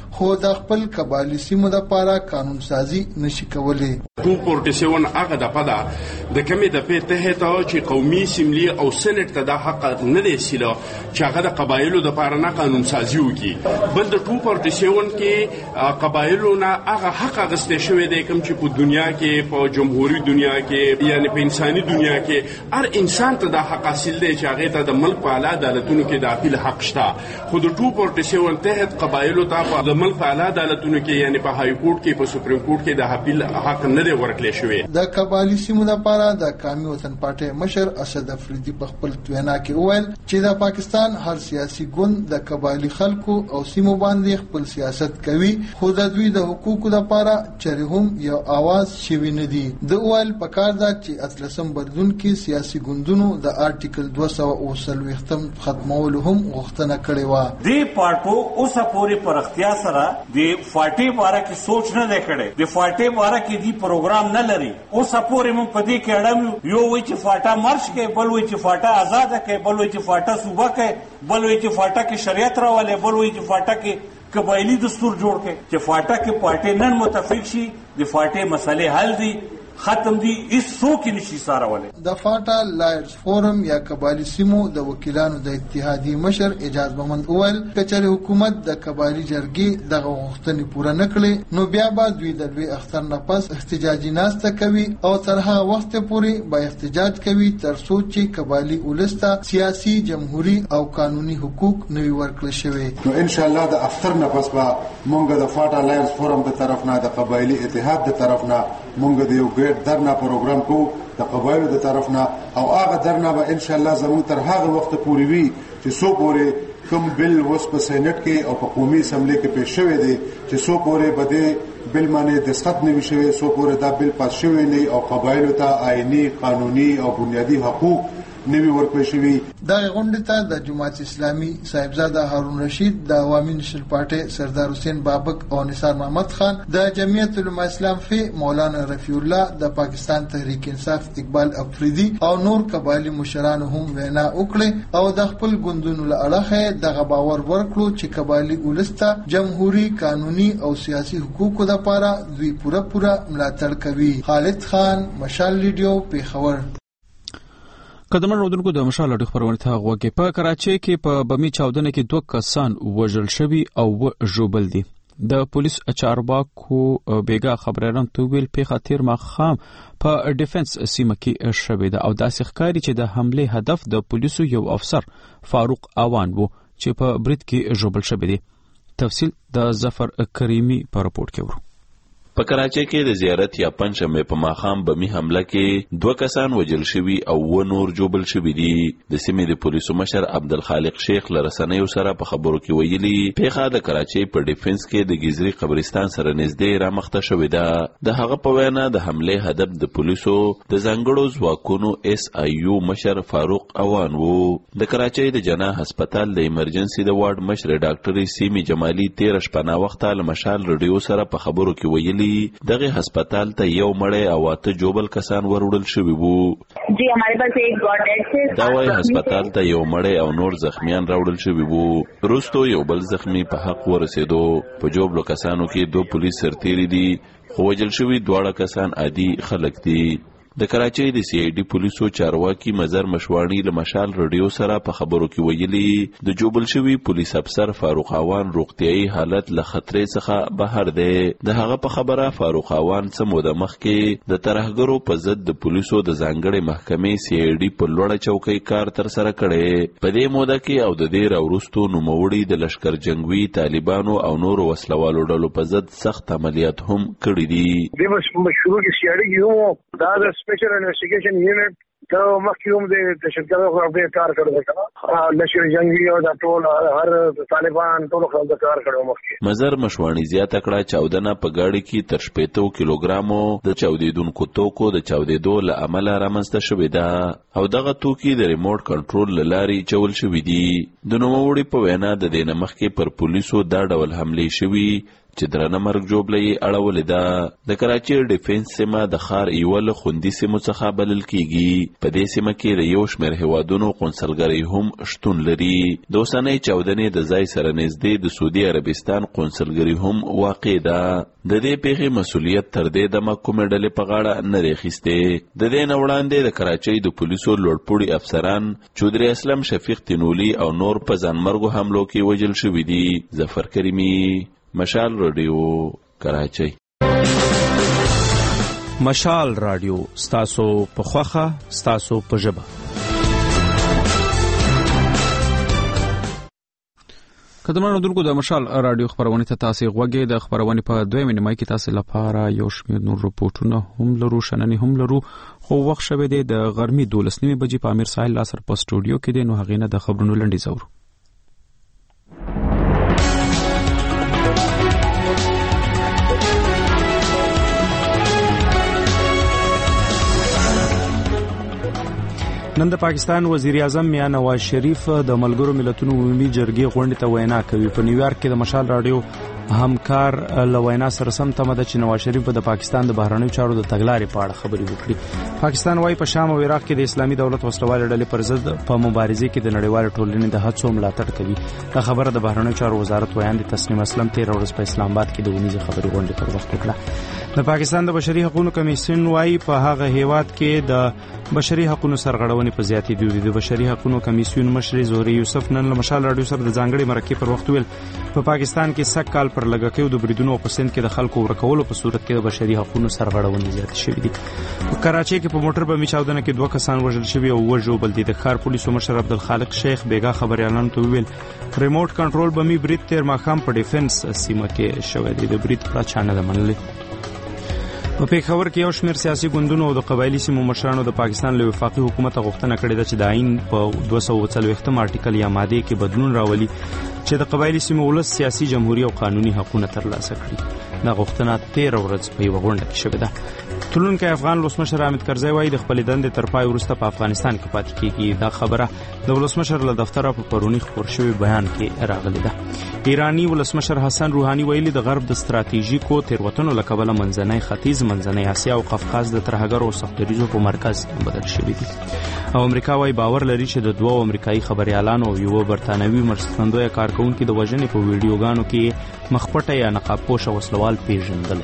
خو د خپل قبایلی سیمو لپاره قانون سازي نشي کولای. ټو فورټي سیون هغه د پدا د کمی د په ته ته چې قومي سیملي او سېنات ته د حق نه دی سیلو چې هغه د قبایلو د لپاره نه قانون سازي وکي. بل د ټو فورټي سیون کې قبایلو نه هغه حق غسته شوی دی کوم چې په دنیا کې په جمهوریت دنیا کې یعنی په انساني دنیا کې هر انسان ته د حق حاصل دی چې هغه ته د ملک په اعلی عدالتونو کې د اپیل حق شته. خو د ټو فورټي سیون ته قبایلو ته د ملک په اعلی عدالتونو کې یعنی په های کورټ کې په سپریم کورټ کې د اپیل حق نه دی ورکړل شوی. د قبایلی سیمو لپاره د قومي وطن پارټي مشر اسد افریدي په خپل وینا کې وویل چې د پاکستان هر سیاسي ګوند د قبایلی خلکو او سیمو باندې خپل سیاست کوي خو د دوی د حقوقو لپاره چره هم یو आवाज شوی نه دی. د ویل په کار دا چې اتلسم بدلون کې سیاسي ګوندونو د آرټیکل دوه سوه اوسلويختم ختمولو هم غوښتنه کړې و. دې پارټو اوسه پورې پر اختیار سره د فاټي باره کې سوچ نه دی کړی. د فاټي باره کې دی پروګرام نه لري. اوسه پورې موږ په دې کې اړم یو وایي چې فاټا مرش کې، بل وایي چې فاټا آزاد کې، بل وایي چې فاټا صوبه کې، بل وایي چې فاټا کې شریعت راولې، بل وایي چې فاټا کې قبایلی دستور جوړ کې چې فاټا کې پارټي نن متفق شي د فاټي مسلې حل دي ختم دي هیڅ څوک نشي سارولای. د فاټا لایرز فورم یا قبایلی سیمو د وکیلانو د اتحادیې مشر اجاز محمد اول کچره حکومت د قبایلی جرګې دغه غوښتنې پوره نه کړې نو بیا به دوی د لوی اختر نه پس احتجاجي ناسته کوي او تر هغه وخت پورې به احتجاج کوي تر څو چې قبایلی ولسته سیاسي جمهوری او قانوني حقوق نوي ورکړل شوي. نو ان شاء الله د اختر نه پس به مونږ د فاټا لایرز فورم د طرف نه د قبایلی اتحاد د طرف نه مونږ د یو درنا پروګرام کو د قبایلو د طرف نه او هغه درنا به ان شاء الله زموږ تر هغه وخت پورې وي چې سو پورې کوم بل وس په سېنات کې او په قومي اسمبلی کې پیښ شوی دی چې سو پورې بده بل باندې دستخط نه وشوي سو پورې دا بل پاس شوی نه او قبایلو ته آئینی قانوني او بنیادی حقوق نوی ورکړل شوی. دا غونډه ته د جماعت اسلامي صاحبزاده هارون رشید، د عوامي نشل پارټي سردار حسین بابک او نثار محمد خان، د جمعیت علماء اسلام فی مولانا رفیع الله، د پاکستان تحریک انصاف اقبال افریدي او نور قبایلی مشران هم وینا وکړه او د خپل ګوندونو له اړخه دغه باور ورکړو چې قبایلی ولسته جمهوری قانوني او سیاسي حقوقو لپاره دوی پوره پوره ملاتړ کوي. خالد خان، مشال ریډیو، پیښور. قدمن رودونکو د مشال اړیخ پرونې ته غوږی. په کراچۍ کې په بمی چاودنه کې دوه کسان وژل شوي او ژوبل دي. د پولیس چارواکو بیګا خبريان تویل په خاطر مخام په ډیفنس سیمه کې شوی ده او داسې ښکاري چې د حمله هدف د پولیسو یو افسر فاروق اوان وو چې په برید کې ژوبل شوی دی. تفصیل د ظفر کریمی په رپورت کې ورو. په کراچۍ کې د زیارت یا پنځمه په ماخام بمی حمله کې دوه کسان وژل شوي او و نور جوبل شوي دي. د سیمې د پولیسو مشر عبدالخالق شیخ لرسنیو سره په خبرو کې ویلي پیښه د کراچۍ په ډیفنس کې د گیزري قبرستان سره نږدې رامخته شوې ده. د هغه په وینا د حمله هدف د پولیسو د ځانګړو ځواکونو اس آی یو مشر فاروق اوان وو. د کراچۍ د جناح هسپتال د ایمرجنسي د وارډ مشر ډاکټر سیمی جمالي تیر شپه وخت له مشال رادیو سره په خبرو کې ویلي دغه هسپتال ته یو مړی او اته جوبل کسان وروړل شوي وو. جی ہمارے پاس ایک گارڈ ہے. دا وایي هسپتال ته یو مړی او نور زخمیان راوړل شوي وو. وروستو یو بل زخمی په حق ورسېدو. په جوبلو کسانو کې دوه پولیس سرتیري دي خو وژل شوي دواړه کسان عادي خلک دي. د کراچۍ د سی آی ډي پولیسو چارواکي مزر مشواڼي له مشال رادیو سره په خبرو کې ویلي د جوبل شوي پولیس افسر فاروق اوان روغتیايي حالت له خطرې څخه بهر دی. د هغه په خبره فاروق اوان څه موده مخکې د ترهګرو په ضد د پولیسو د ځانګړې محکمې سی آی ډي په لوړه چوکۍ کار ترسره کړی. په دې موده کې او د دې راوروستو نوموړي د لشکر جنگوي طالبانو او نورو وسلوالو ډلو په ضد سخت عملیات هم کړي دي. د مشروع کې سی آی ډي یو دا د سپیشل انویسټیګیشن یونټ ته مخکوم د تشکیلاتو خپل کار کړو. لشکر جنگي او د ټول هر طالبان ټول خپل کار کړو. مخکې مزر مشواڼي زیاته کړه چاودنه په گاډي کې تر شپږ کیلوګرامو د چاودیدونکو توکو د چاودیدو له امله رامنځته شوې ده او دغه توکي د ریموټ کنټرول له لارې چول شوي دي. د نوموړي په وینا د دې نه مخکې پر پولیسو دا ډول حملې شوي چې درنه مرګ جوړه یې اړولې ده. د کراچي ډیفنس سیمه د ښار یوه له خوندي سیمو څخه بلل کیږي. په دې سیمه کې د یو شمېر هیوادونو قونسلګرۍ هم شتون لري. د اوسنۍ چاودنې د ځای سره نږدې د سعودي عربستان قونسلګرۍ هم واقع ده. د دې پیښې مسؤلیت تر دې دمه کومې ډلې په غاړه نه دی اخیستی. د دې نه وړاندې د کراچۍ د پولیسو لوړپوړي افسران چودري اسلم شفیق تینولي او نور په ځانمرګو حملو کې وژل شوي دي. ظفر کریمي، مشال رادیو، کراچۍ. مشال رادیو، ستاسو په خوخه، ستاسو په ژبه. قدرمنو دونکو د مشال رادیو خبرونه ته تاسو غوږی. د خبرونه په دویمه نیمه کې تاسو لپاره یو شمېر نور رپورټونه هم لرو، شننې هم لرو، خو وخت شوه دی د غرمې دولس نیمه بجې په امیر ساحل لاسر په سټوډیو کې دی. نو هغه نه د خبرونو لنډی زور. نن د پاکستان وزیر اعظم میاں نواز شریف د ملګرو ملتونو عمومي جرګې غونډې ته وینا کوي. په نیویارک کې د مشال رادیو همکار له وینا سره سم تمه ده چې نواز شریف د پاکستان د بهرنیو چارو د تګلارې په اړه خبرې وکړي. پاکستان وايي په شام او عراق کې د اسلامي دولت وسلوالې ډلې پر ضد په مبارزې کې د نړیوال ټولنې د هڅو ملاتړ کوي. دا خبره د بهرنیو چارو وزارت ویاندې تسنیم اسلم تیر ورځ په اسلام آباد کې د ونیزې خبرې غونډې پر وخت وکړه. د پاکستان د بشري حقوقو کمیسیون وايي په هغه هیواد کې د بشري حقوقو سرغړونې په زیاتېدو دي. د بشري حقوقو کمیسیون مشر زهري یوسف نن له مشال رادیو سره د ځانګړي مرکې پر وخت ویل په پاکستان کې سږ کال پر لګښتو د بریدونو په سند کې د خلکو ورکولو په صورت کې د بشري حقوقو سرغړونې زیاتې شوې دي. په کراچۍ کې په موټر بمي چاودنه کې دوه کسان وژل شوي او وژوبل دي. د ښار پولیسو مشر عبدالخالق شیخ بیګا خبريالانو ته ویل ریموټ کنټرول بمي برید تیر ماښام په ډیفنس سیمه کې شوی دی. د برید پړه چا نه ده منلې. په پیښور کې یو شمېر سیاسي ګوندونو او د قبایلي سیمو مشرانو د پاکستان له وفاقي حکومت غوښتنه کړې ده چې د آئین په دوه سوه څلوېښتم آرټیکل یا مادې کې بدلون راولي چې د قبایلي سیمو ولس سیاسي جمهوریت او قانوني حقوقونه ترلاسه کړي. دا غوښتنه تیر ورځ په یوه غونډه کې شوې ده. تلونکی افغان ولسمشر حامد کرزی وايي د خپلې دندې تر پای وروسته په افغانستان کې پاتې کېږي. دا خبره د ولسمشر له دفتره په پرونی خپور شوي بیان کې راغلې ده. ایرانی ولسمشر حسن روحاني ویلي د غرب د ستراتیژیکو تېروتنو له کبله منځنی ختیځ، منځنی اسیا او قفقاز د ترهګرو او سختدریزو په مرکز بدل شوي دي. او امریکا وايي باور لري چې د دوو امریکایي خبريالانو او یو برتانوي مرستندوی کارکونکي د وژنې په ویډیوګانو کې مخپټه یا نقاب پوش وسلوال پیژندل.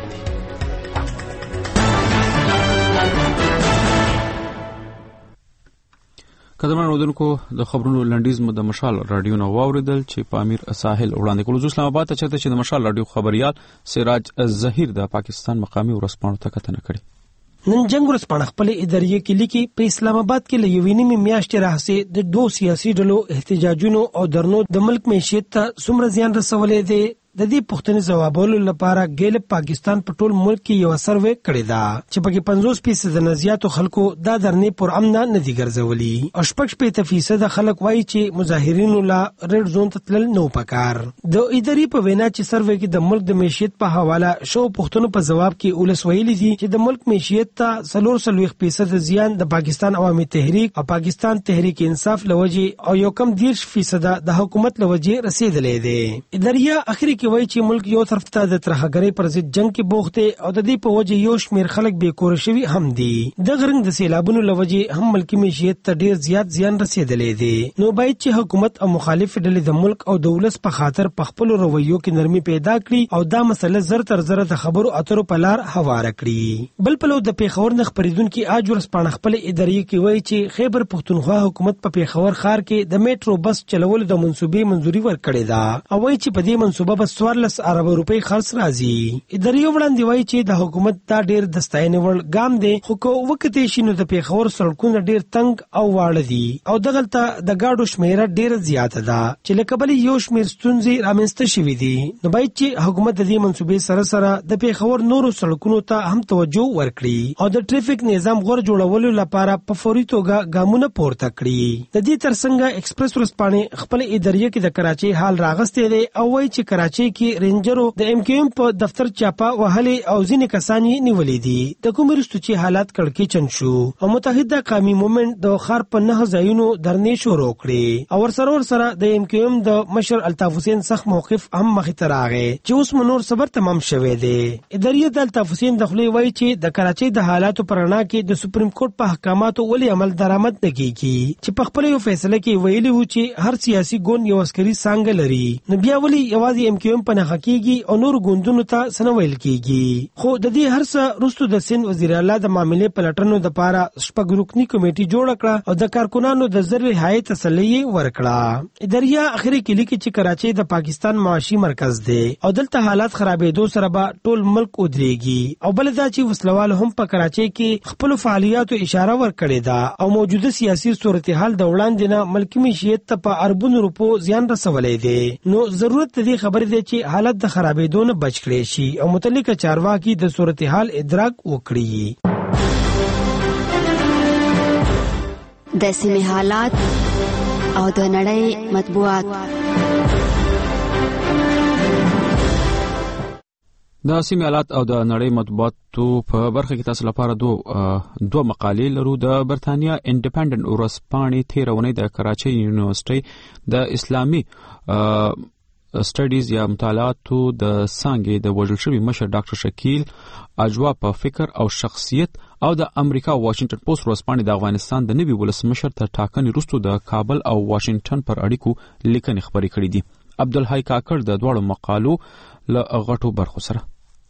قدرمن اودونکو د خبرونو لنډیز مو د مشال رادیو نو واوریدل چې په امیر ساحل وړاندې کول. اسلام آباد ته چرته چې د مشال رادیو خبريال سراج ظهیر د پاکستان مقامي ورسپانو ته کتنه کړي. نن جنگ ورسپانه خپل ادارې کې لیکي په اسلام آباد کې لوینې می میاشتې راهسي د دوه سیاسي ډلو احتجاجونو او درنو د ملک معیشت ته څومره زیان رسولې دي. د دې پوښتنې ځوابولو لپاره ګیل پاکستان په ټول ملک کې یو سروې کړی دا چې پکې پنځوس فیصد نه زیاتو خلکو دا درنې پر امن نه دي ګرځولي او شپږ شپږ فیصد خلک وایي چې مظاهرینو لا ریډ زون ته تلل نو پکار. د ادارې په وینا چې سروې کې د ملک د معیشت په حواله شو پوښتنو په جواب کې ولس ویلي دي چې د ملک معیشت ته څلور سلويخ فیصد زیان د پاکستان عوامي تحریک او پاکستان تحریک انصاف لوجه او یو کم دیرش فیصد د حکومت لوجه رسیدلې دي. ادارې اخري وایي چې ملک یو طرف ته د ترهګرۍ پر ضد جنگ کې بوخت دی او د دې په وجه یو شمېر خلک بې کور شوي هم دي. د غرنګ د سیلابونو لوجه هم ملکی معیشت ته ډیر زیات زیان رسیدلې دي. نو باید چې حکومت او مخالف ډلې د ملک او دولت په خاطر په خپل رویو کې نرمي پیدا کړي او دا مسله زر تر زر د خبرو اترو په لار هواره کړي. بل په لور د پیښور نه خبرېدونکو اج ورسپانه خپل ادارې کې وایي چې خیبر پښتونخوا حکومت په پیښور ښار کې د میټرو بس چلولو د منصوبې منځوري ورکړې ده او وایي چې په دې منصوبه بس څوارلس ارب روپۍ خرڅ راځي. ادارې وړاندې وایي چې د حکومت دا ډیر د ستاینې وړ ګام دی خو کو وخت یې شنو د پیښور سړکونه ډیر تنگ او واړه دي او دغلته د گاډو شمیره ډیر زیاته ده چې لکه بل یو شمیر ستونزې رامنځته شوې دي. نو باید چې حکومت د دې منصوبې سره سره د پیښور نورو سړکونو ته هم توجه ورکړي او د ټریفیک نظام غوړ جوړولو لپاره په فوري توګه ګامونه پورته کړي. د دې ترڅنګ ایکسپریس ورسپانه خپل ادارې کې د کراچۍ حال راغستې دی او وایي چې کراچۍ کراچۍ کې رینجرو د ایم کیو ایم په دفتر چاپا وهلې او ځینې کسان یې نیولې دي. د کوم وروسته چې حالات کړکېچن شو او متحده قومي مومنټ د ښار په نه ځایونو درنې شروع کړې او ورسره ورسره د ایم کیو ایم د مشر الطاف حسین سخت موقف هم مخې ته راغی چې اوس منور صبر تمام شوی دی. اداریه د الطاف حسین د خولې وایي چې د کراچۍ د حالاتو پر رڼا کې د سپریم کورټ په احکاماتو ولې عمل درآمد نه کیږي چې په خپل یو فیصله کې ویلي وو چې هر سیاسي ګوند یو عسکري څانګه لري، نو بیا ولې یوازې ایم کیو ایم په نښه کیږي او نور ګوندونو ته څه نه ویل کیږي. خو د دې هر څه وروسته د سند وزیر اعلی د معاملې پلټنو د پاره شپږ رکنی کمیټه جوړ کړه او د کارکونانو د زر رهایی تسلی ورکړه. اداریه اخري کې لیکي چې کراچۍ د پاکستان معاشي مرکز دی او دلته حالات خرابېدو سره به ټول ملک ودرېږي. او بل دا چې وسلوال هم په کراچۍ کې خپل فعالیتونو اشاره ورکړې ده او موجوده سیاسي صورتحال د وړاندې نه ملکی معیشت ته په اربونو روپو زیان رسولی دی. نو ضرورت دې خبرې دی چې حالت د خرابېدو نه بچ کړي شي او متعلقه چارواکي د صورتحال ادراک وکړي. د سیمې حالات او د نړۍ مطبوعات. د سیمې حالات او د نړۍ مطبوعاتو په برخه کې تاسو لپاره دو دوه مقالې لرو. د برتانیا انډیپندنت ورځپاڼې تېره اونۍ د کراچۍ یونیورسيټي د اسلامي سټډیز یا مطالعاتو د څانګې د وژل شوي مشر ډاکټر شکیل اجوا په فکر او شخصیت او د امریکا واشنگټن پوسټ ورځپاڼې د افغانستان د نوي ولسمشر تر ټاکنې وروسته د کابل او واشنگټن پر اړیکو لیکنې خپرې کړې دي. عبدالحی کاکړ د دواړو مقالو له غټو برخو سره.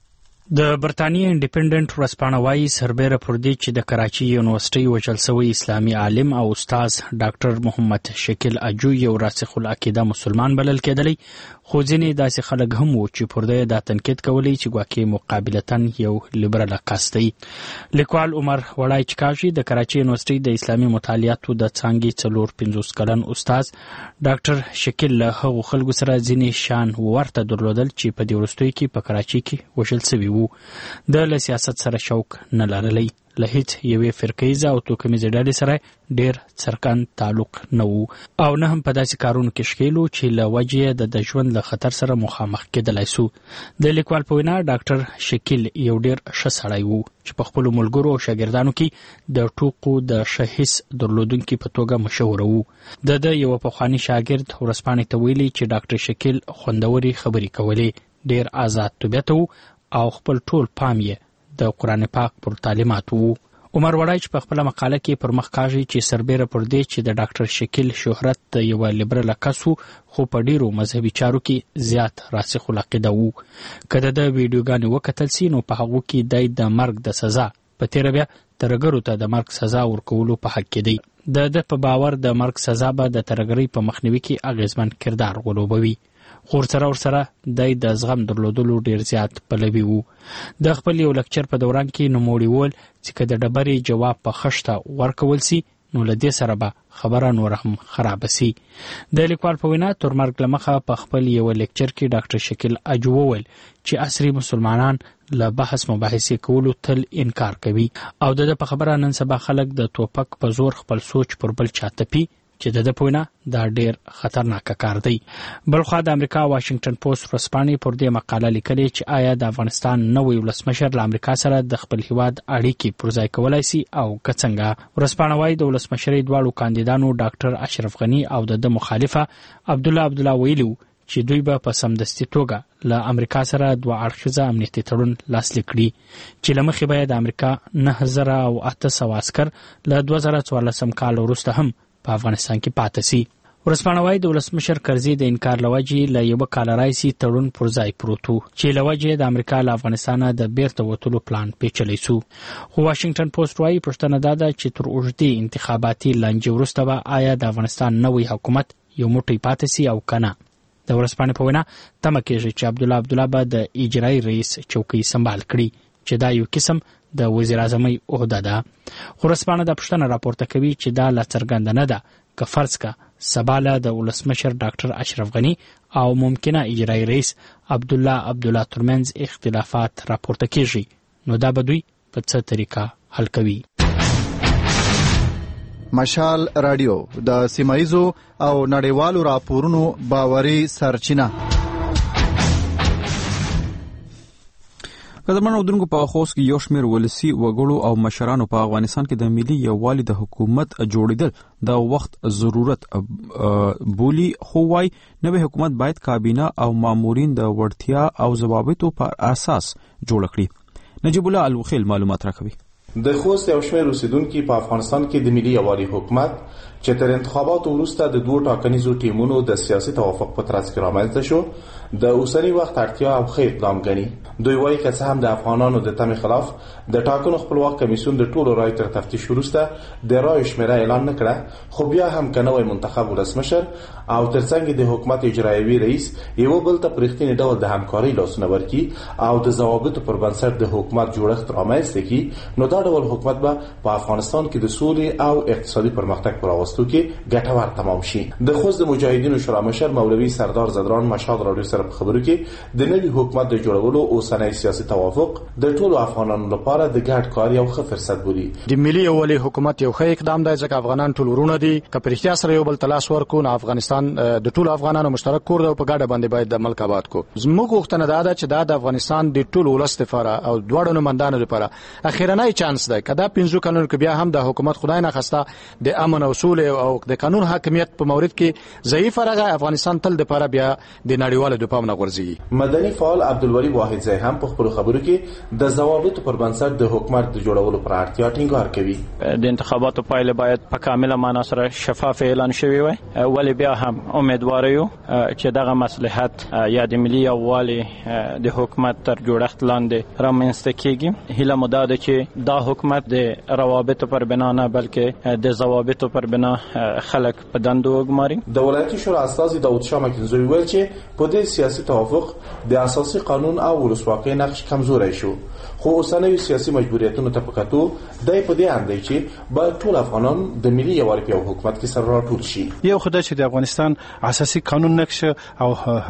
د برتانیې انډیپندنت ورځپاڼه وايي سربیره پر دې چې د کراچۍ یونیورسيټي وژل شوی اسلامي عالم او استاد ډاکټر محمد شکیل اجو یو راسخ العقیده مسلمان بلل کېدلی، خو ځینې داسې خلک هم وو چې پر دې دا تنقید کولی چې ګواکې مقابلتاً یو لیبرل کس دی. لیکوال عمر وړای چکاشي د کراچۍ یونیورسيټي د اسلامي مطالعاتو د څانګې څلور پنځوس کلن استاد ډاکټر شکیل له هغو خلکو سره ځینې شان ورته درلودل چې په دې وروستیو کې په کراچۍ کې وژل شوي وو. د له سیاست سره شوق نه لرلی، له هیڅ یوې فرقیزه او توکمیزې ډلې سره ډېر څرګند تعلق نه وو او نه هم په داسې کارونو کې ښکیل وو چې له وجې د د ژوند له خطر سره مخامخ کېدلی سو. د لیکوال په وینا ډاکټر شکیل یو ډېر ښه سړی وو چې په خپلو ملګرو او شاګردانو کې د ټوکو د ښه حس درلودونکي په توګه مشهوره وو. د ده یوه پخواني شاګرد ورځپاڼې ته ویلي چې ډاکټر شکیل خوندورې خبرې کولې، ډېر آزاد طبیعته وو او خپل ټول پام یې د قرآن پاک پر تعلیماتو وو. عمر وړای په خپله مقاله کې پر مخ کاږي چې سربیره پر دې چې د ډاکټر شکیل شهرت د یوه لیبرل کس وو، خو په ډیرو مذهبي چارو کې زیات راسخ العقیده وو. که د ده ویډیوګانې وکتل سي نو په هغو کې دی د مرګ د سزا په تېره بیا ترهګرو ته د مرګ سزا ورکولو په حق کې دی. د ده په باور د مرګ سزا به د ترهګرۍ په مخنیوي کې اغیزمن کردار ولوبوي، خو ورسره ورسره دی د زغم درلودلو ډېر زیات پلوي وو. د خپل یو لکچر په دوران کې نوموړي وویل چې که د ډبرې جواب په خښته ورکول سي نو له دې سره به خبره نور هم خرابه سي. د لیکوال په وینا تر مرګ له مخه په خپل یوه لیکچر کې ډاکټر شکیل اجو وویل چې عصري مسلمانان له بحث مباحثې کولو تل انکار کوي او د ده په خبره نن سبا خلک د توپک په زور خپل سوچ پر بل چا تپي چې د ده په وینا دا ډېر خطرناکه کار دی. بلخوا د امریکا واشنگټن پوسټ ورځپاڼې پر دې مقاله لیکلې چې آیا د افغانستان نوی ولسمشر له امریکا سره د خپل هیواد اړیکې پر ځای کولی سي او که څنګه. ورځپاڼه وایي د ولسمشرۍ دواړو کاندیدانو ډاکټر اشرف غني او د ده مخالفه عبدالله عبدالله ویلي چې دوی به په سمدستي توګه له امریکا سره دوه اړخیزه امنیتي تړون لاسلیک کړي چې له مخې به یې د امریکا نهه زره او اته سوه عسکر له دوه زره څوارلسم کال وروسته هم په افغانستان کې پاته سي. ورځپاڼه وایي د ولسمشر کرزي د انکار له وجې له یوه کاله راهیسې تړون پر ځای پروت و چې له وجې د امریکا له افغانستانه د بیرته وتلو پلان پیچلی سو. خو واشنګټن پوسټ وایي پوښتنه دا ده چې تر اوږدې انتخاباتي لانجې وروسته به آیا د افغانستان نوی حکومت یو موټی پاتې سي او که نه. د ورځپاڼې په وینا تمه کېږي چې عبدالله عبدالله به د اجرایي رئیس چوکۍ سمبال کړي چې دا یو قسم د وزیر اعظمۍ عهده ده. خو ورځپاڼه دا پوښتنه راپورته کوي چې دا لا څرګنده نه ده که فرض که سبا له د ولسمشر ډاکټر اشرف غني او ممکنه اجرایي رئیس عبدالله عبدالله ترمنځ اختلافات راپورته کېږي نو دا به دوی په څه طریقه حل کوي. مشال رادیو د سیمایزو او نړیوالو راپورونو باوري سرچینه. قدرمن اودونکو په خوست کې یو شمېر ولسی وګړو او مشرانو په افغانستان کې د ملي یووالي د حکومت جوړیدل د وخت ضرورت بولی، خو وايي نوې حکومت باید کابینه او مامورین د وړتیا او ضوابطو پر اساس جوړ کړي. نجیب الله الوخیل معلومات راکوي. د خوست یو شمېر اوسیدونکي په افغانستان کې د ملي یووالي حکومت چې تر انتخاباتو وروسته د دوه ټاکنیزو ټیمونو د سیاسي توافق په ترڅ کې رامنځته شو د اوسني وخت اړتیا او ښه اقدام ګڼي. دوی وایي که څه هم د افغانانو د تمې خلاف د ټاکنو خپلواک کمیسیون د ټولو رایو تر تفتیش وروسته د رایو شمېره اعلان نه کړه، خو بیا هم که نوی منتخب ولسمشر او ترڅنګ د حکومت اجرایوي رئیس یو بل ته په رښتینې ډول د همکارۍ لاسونه ورکړي او د ضوابطو پر بنسټ د حکومت جوړښت رامنځته کړي، نو دا ډول حکومت به په افغانستان کې د سولې او اقتصادي پرمختګ په راوستلو کې ګټور تمام شي. د خوست د مجاهدینو شورا مشر مولوي سردار زدران مشهد راډیو سره په خبرو کې د نوي حکومت د جوړولو اوسنی سیاسي توافق د ټولو افغانانو لپاره د ګډ کار یو ښه فرصت بولي. د ملي یووالي حکومت یو ښه اقدام دی ځکه افغانان ټول ورونه دي، که په رښتیا سره یو بل ته لاس ورکړو نو افغانستان د ټولو افغانانو مشترک کور دی او په ګډه باندې باید د ملک آباد کو. زموږ غوښتنه دا ده چې دا د افغانستان د ټولو ولس لپاره او دواړو نمائندانو لپاره اخیرنی چانس دی که دا پنځه قانون کې بیا هم د حکومت خدای نه خواسته د امن او سولې او د قانون حاکمیت په مورد کې ضعیف راغی، افغانستان تل د لپاره بیا د نړیوالو د پام نه غورځي. مدني فعال عبدالولی واحد زئی هم په خپل خبرو کې د ضوابطو پر بنسټ د حکومت د جوړولو پر اړتیا ټینګار کوي. د انتخاباتو پایله باید په کامله معنا سره شفاف اعلان شوی وي، ولی بیا هم امیدوار یو چې دغه مصلحت یا د ملي یووالي د حکومت تر جوړښت لاندې رامنځته کیږي. هیله مو دا ده چې دا حکومت د روابطو پر بنا نه بلکې د ضوابطو پر بنا خلک په دندو وګماري. د ولایتي شورا استازي داود شاه مکنزوی ویل چې په دې سیاسي توافق د اساسي قانون او ولسواکۍ نقش کمزوری شو، خو اوسنیو سیاسي مجبوریتونو ته په کتو دی په دې اند دی چې باید ټول افغانان د ملي یووالي په حکومت کې سره راټول شي. یو خدای چې د افغانستان اساسي قانون نقش او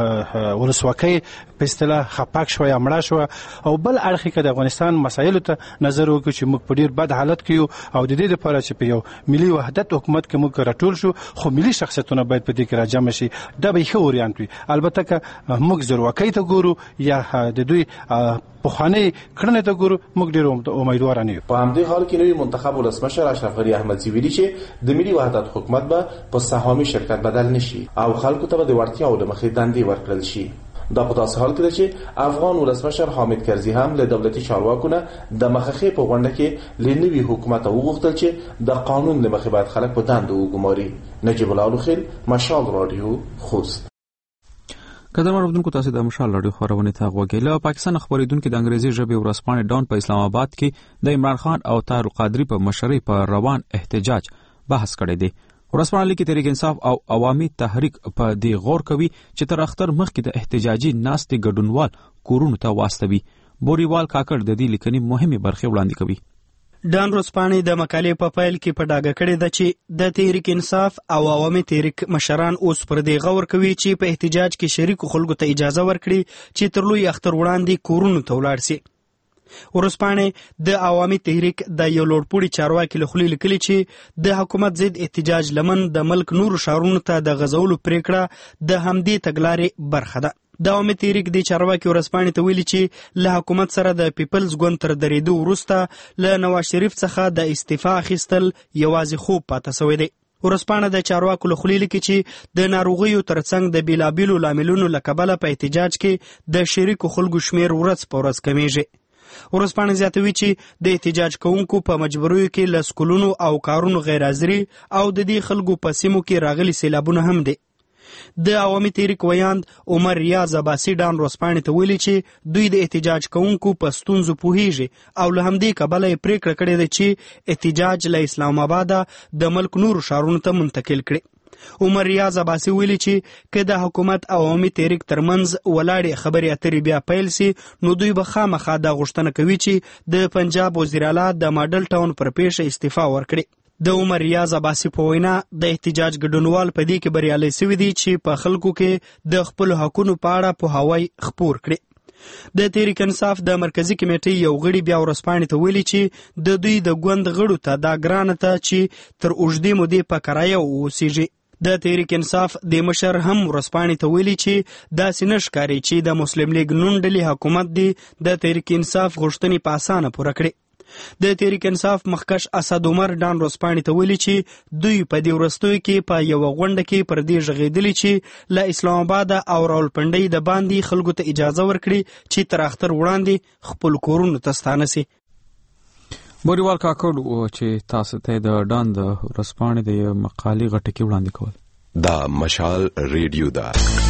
ولسواکۍ په اصطلاح خپاک شو یا مړه شو، او بل اړخ کې د افغانستان مسایلو ته نظر وکړو چې موږ په ډیر بد حالت کې یو او د دې لپاره چې په یو ملي وحدت حکومت کې موږ راټول شو، خو ملي شخصیتونه باید په دې کې راجمع شي. دا به ښه وریانت وي. البته که موږ زورواکۍ ته ګورو یا د دوی پخوانۍ کړنې ته ګورو موږ ډېر امیدواره نه یو. په همدې حال کې نوي منتخب ولسمشر اشرف غني احمدزي ویلي چې د ملي وحدت حکومت به په سهامي شرکت بدل نشي او خلکو ته به د وړتیاو له مخې دندې ورکړل شي. دا په داسې حال کې ده چې افغان ولسمشر حامد کرزي هم له دولتي چارواکو نه د مخخې په غونډه کې له نوي حکومت وغوښتل چې د قانون له مخې باید خلک په دندو وګماري. نجیب الله الوخیل، مشال رادیو، خوست. قدرمن اورېدونکو، تاسو د مشال رادیو خبرونه ته غوږی. له پاکستان خبرېدونکو د انګریزي ژبې ورځپاڼې ډاون په اسلام آباد کې د عمران خان او طاهر القادری په مشرۍ په روان احتجاج بحث کړی دی. ورځپاڼه لیکي تحریک انصاف او عوامي تحریک په دې غور کوي چې تر اختر مخکې د احتجاجي ناستې ګډونوال کورونو ته واستوي. بوریوال کاکړ د دې لیکنې مهمه برخه وړاندې کوي. ډان ورځپاڼې د مقالې په پیل کې په ډاګه کړې ده چې د تحریک انصاف او عوامي تحریک مشران اوس پر دې غور کوي چې په احتجاج کې شریکو خلکو ته اجازه ورکړي چې تر لوی اختر وړاندې کورونو ته ولاړ شي. ورځپاڼې د عوامي تحریک د یو لوړپوړي چارواکي له خولې لیکلي چې د حکومت ضد احتجاج لمن د ملک نورو ښارونو ته د غځولو پریکړه د همدې تګلارې برخه ده. د عوامي تحریک د چارواکي ورځپاڼې ته ویلي چې له حکومت سره د پیپلز ګوند تر درېدو وروسته له نواز شریف څخه د استعفا اخیستل یوازې خوب پاته سوی دی. ورځپاڼه د چارواکو له خولې لیکي چې د ناروغیو ترڅنګ د بیلابیلو لاملونو له کبله په احتجاج کې د شریکو خلکو شمیر ورځ په ورځ کمیږي. ورځپاڼه زیاتوي چې د احتجاج کوونکو په مجبوریو کې له سکولونو او کارونو غیر حاضري او د دې خلکو په سیمو کې راغلي سیلابونه هم دي. د عوامي تحریک ویاند عمر ریاض عباسي ډان ورځپاڼې ته ویلي چې دوی د احتجاج کوونکو په ستونزو پوهیږي او له همدې کبله یې پریکړه کړې ده چې احتجاج له اسلام آباده د ملک نورو ښارونو ته منتقل کړي. عمر ریاض عباسي ویلي چې که د حکومت او عوامي تحریک ترمنځ ولاړې خبرې اترې بیا پیل سي نو دوی به خامخا دا غوښتنه کوي چې د پنجاب وزیر اعلی د ماډل ټاون پر پیښه استعفا ورکړي. د عمر ریاض عباسي په وینا د احتجاج ګډونوال په دې کې بریالي سوي دي چې په خلکو کې د خپل حقونو په اړه پوهاوی خپور کړي. د تحریک انصاف د مرکزی کمیټې یو غړي بیا ورځپاڼې ته ویلي چې د دوی د ګوند غړو ته دا ګرانه ته چې تر اوږدې مودې په کرایه اوسیږي. د تحریک انصاف د مشر هم ورسپانې ته ویلي چې داسې نه ښکاري چې د مسلم لیگ نون ډلې حکومت دی د تحریک انصاف غوښتنې په اسانه پوره کړي. د تحریک انصاف مخکش اسد عمر ډان ورسپانې ته ویلي چې دوی په دې وروستیو کې په یوه غونډه کې پر دې غږېدلي چې له اسلام آباد او راولپنډۍ د باندې خلکو ته اجازه ورکړي چې تر اختر وړاندې خپل کورونو ته ستانه سي. بوریوال کاکړ چې تاسو ته د ډان د ورسپانې د مقالې غټکی وړاندې کول. دا مشال ریډیو دا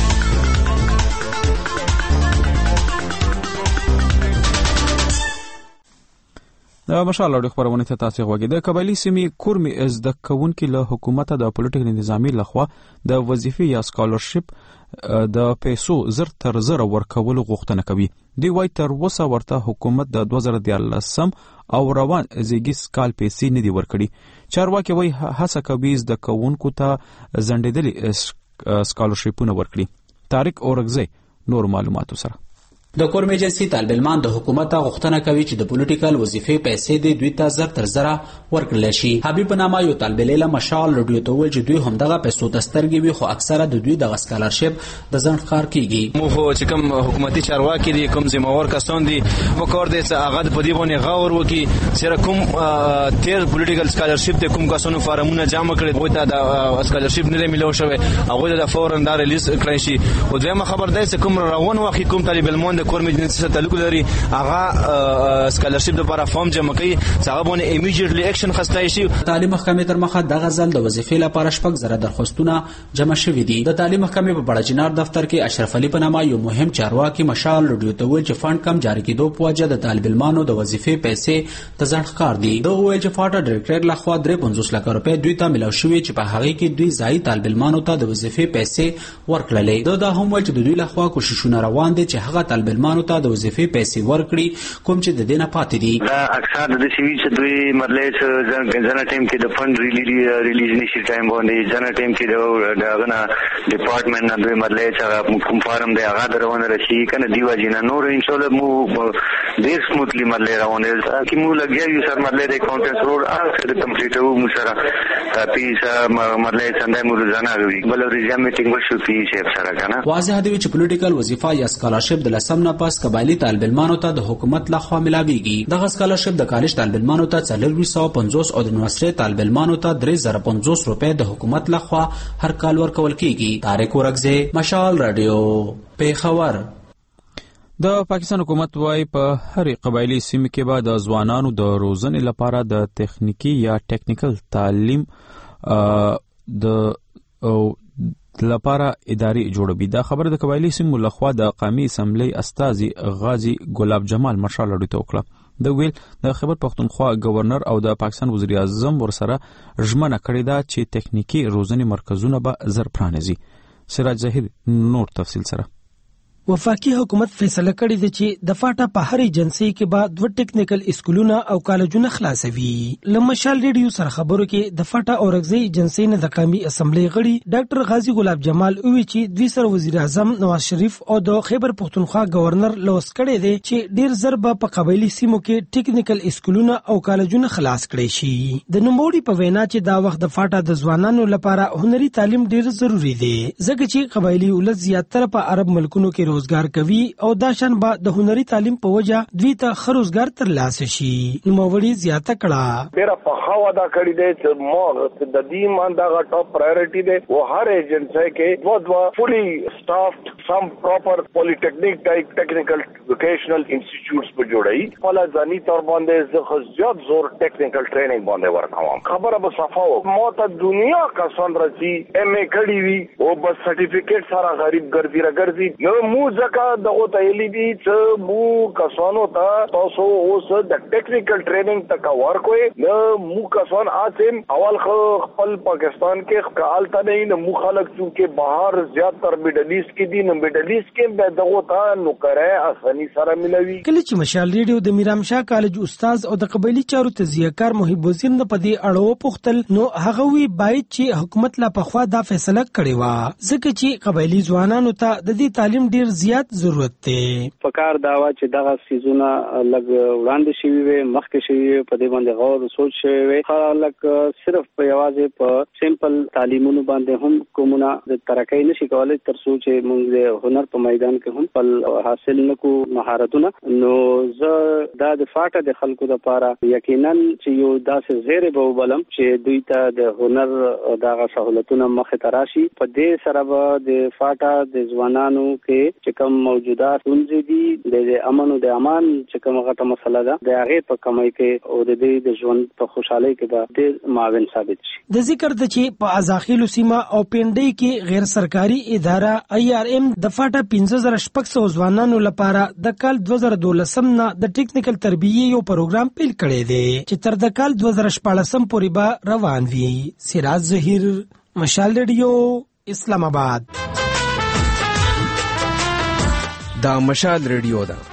د مشال اړه خبرونه ته تاسو غوږی د قبایلی سیمې کورمي از د کونکي له حکومت د پولیټیکل نظامی لخوا د وظیفې یا سکالرشپ د پیسو زر تر زر ورکول غوښتنه کوي. دی وای تر وسه ورته حکومت د دوه زره دیارلسم او روان زیګیس کال پیسې نه دی ورکړي. چارواکي وای هڅه کوي د کوونکو ته زندېدلي سکالرشپونه ورکړي. طارق اورغزی نور معلوماتو سره. د کورم ایجنسی طالب علمان د حکومت غوښتنه کوي چې د پولیټیکل وظیفې پیسې د دوی ته زر تر زره ورکړل شي. حبیب نامه یو طالب علم مشال رادیو ته ویل چې دوی هم دغه پیسو د سترګې وي خو اکثره د دوی د سکالرشپ د ځنډ کار کیږي. مو خو چې کوم حکومتي چارواکي دي کوم ذمہوار کسان دي وکړ دي چې هغه په دې باندې غور وکړي سره کوم تیر پولیټیکل سکالرشپ ته کوم کسانو فارمونه جمع کړي وو ته د سکالرشپ نه ملو شوی هغه د فورن دا ریلیز کړی شي. او دویمه خبر ده چې کوم روان وخت کوم طالب علمان د کورم ایجنسی تعلق لري هغه سکالرشپ لپاره فارم جمع کوي هغه باندې ایمیډیټلی اکشن خستای شي. تعلیم محکمې تر مخه د غزل د وظیفې لپاره شپږ زره درخواستونه جمع شوي دي. د تعلیم محکمې په بڑا جنار دفتر کې اشرف علي په نامه یو مهم چارواکي مشال رادیو ته ویل چې فند کم جاری کېدو په وجه د طالب علمانو د وظیفې پیسې ته ځنډ ښکار دي. د ویل چې فاټا ډایرکټر لخوا درې پنځوس لک روپۍ دوی ته ملاو شوي چې په هغه کې دوی ځای طالب علمانو ته د وظیفې پیسې ورکړلې. دا هم ویل چې د دوی لخوا کوششونه روان دي چې هغه طالب علمانو ته د وظیفې پیسې ورکړي کوم چې د دینه پاتې دي. دا اکثر د شوی چې دوی مطلب ځنه ټیم کې د فند ریلیز نشي ټایم باندې ځنه ټیم کې دغه نه ډپارټمنټ نه دوی مطلب چې کوم فارم دی هغه درونه راشي کنه دیو جنا نور ان شاء الله مو ډیر سموتلی مطلب روانه کی مو لګیا یو سر مطلب د کانفرنس روډ اخر کمپلیټ وو مو سره پیسه مطلب څنګه مو ځنه غوي بل ریزم میټینګ وشو پیسه سره کنه. واضح دی چې پولیټیکل وظیفه یا سکالرشپ د لسم نه پاس قبایلی طالب علمانو ته د حکومت لخوا ملاويږي. دغه سکالرشپ د کالج طالب علمانو ته څلور سوه پنځوس او د یونیورسيټي طالب علمانو ته درې زره پنځوس روپۍ د حکومت لخوا هر کال ورکول کیږي. طارق اورغزی مشال رادیو پیښور. د پاکستان حکومت وايي په هر قبایلی سیمه کې به د ځوانانو د روزنې لپاره د تخنیکی یا ټیکنیکل تعلیم د لپاره اداري جوړوي. دا خبره د قبایلی سیمو لخوا د قومي اسمبلی استازي غازی ګلاب جمال مشال اړه وکړه. د ویل د خیبر پختونخوا گورنر او د پاکستان وزیر اعظم ورسره ژمنه کړې ده چې تخنیکی روزنې مرکزونه به زر پرانیزي. سراج ظاهر نور تفصیل سره. وفاقي حکومت فیصله کړې ده چې د فاټا په هر ایجنسی کې به دوه ټیکنیکل اسکولونه او کالجونه خلاصوي. لمشال ریډیو سره خبرو کې د فاټا اورغزی ایجنسی نه د قومي اسمبلی غړي ډاکټر غازی ګلاب جمال وی چې دوی سره وزیر اعظم نواز شریف او د خیبر پختونخوا گورنر لوس کړي دي چې ډیر ضرب په قبایلی سیمو کې ټیکنیکل اسکولونه او کالجونه خلاص کړي شي. د نوموړي په وینا چې دا وخت د فاټا د ځوانانو لپاره هنري تعلیم ډیر ضروری دی ځکه چې قبایلی ولز زیاتره په عرب ملکونو کې روزګار کوي او دا شان به د هنري تعلیم په وجه دوی ته خروزګار تر لاسه شي. نوموړي زیاته کړه ډیره په خوا دا کړی دی چې مو د دې مان دا ټاپ پرایورټي دی او هر ایجنسی کې دوه دوه فولي سټافډ سم پراپر پولیټیکنیک ټایپ ټیکنیکل ووکیشنل انسټیټیوټس په جوړای په لازمي تور باندې زه خزيات زور ټیکنیکل ټریننګ باندې ورکوم. خبره به صفاو مو ته دنیا کا سن رچی ایم ای کړی وی او بس سرټیفیکیټ سره غریب ګرځي را ګرځي نو مو ځکه دغه ته الی دي چې مو کسانو ته تاسو اوس د ټیکنیکل ټریننګ تک ورکوي نو مو کسان اته اول خپل پاکستان کې خپل ته نه مو خلک چې بهر زیات تر میډل ایست کې دي میډل ایست کې به دغه ته نوکره اساني سره ملوي. کله چې مشال ریډیو د میرام شاه کالج استاد او د قبایلی چارو تزیهکار محب الدین په دې اړه پوښتل نو هغه وی باید چې حکومت لا پخوا دا فیصله کړې و ځکه چې قبایلی ځوانانو ته د دې تعلیم ډیر زیات ضرورت دی. پکار دا و چې دغه سيزونه لګ وړاندې شوی وي مخکې شوی په دې باندې غور سوچ شوی وي خلک صرف په یوازې په سیمپل تعلیمونو باندې هم کومونه د ترقۍ نشي کولای تر څو چې موږ د هنر په میدان کې هم خپل حاصل نکو مهارتونه. نو زه دا د فاټه د خلکو لپاره یقینا چې یو داسې زیره به وبلم چې دوی ته د هنر دغه سہولتونه مخه تراشي. په دې سره به د فاټه د ځوانانو کې چې کوم موجوده ستونزې دي د امن او د امان چې کومه غټه مسله ده د هغه په کمای کې او د دې د ژوند په خوشحالي کې به د معاون ثابت شي. د ذکر د چې په ازاخیلو سیمه او پینډي کې غیر سرکاري اداره ای آر ایم د فاټه پنځه زره شپږ سوه ځوانانو لپاره د کال دوه زره دولسم نه د ټیکنیکل تربیه یو پروګرام پیل کړی دی چې تر د کال دوه زره شپاړسم پورې به روان وي. سراج ظهیر، مشال ریډیو، اسلام آباد. دا مشال ریډیو ده.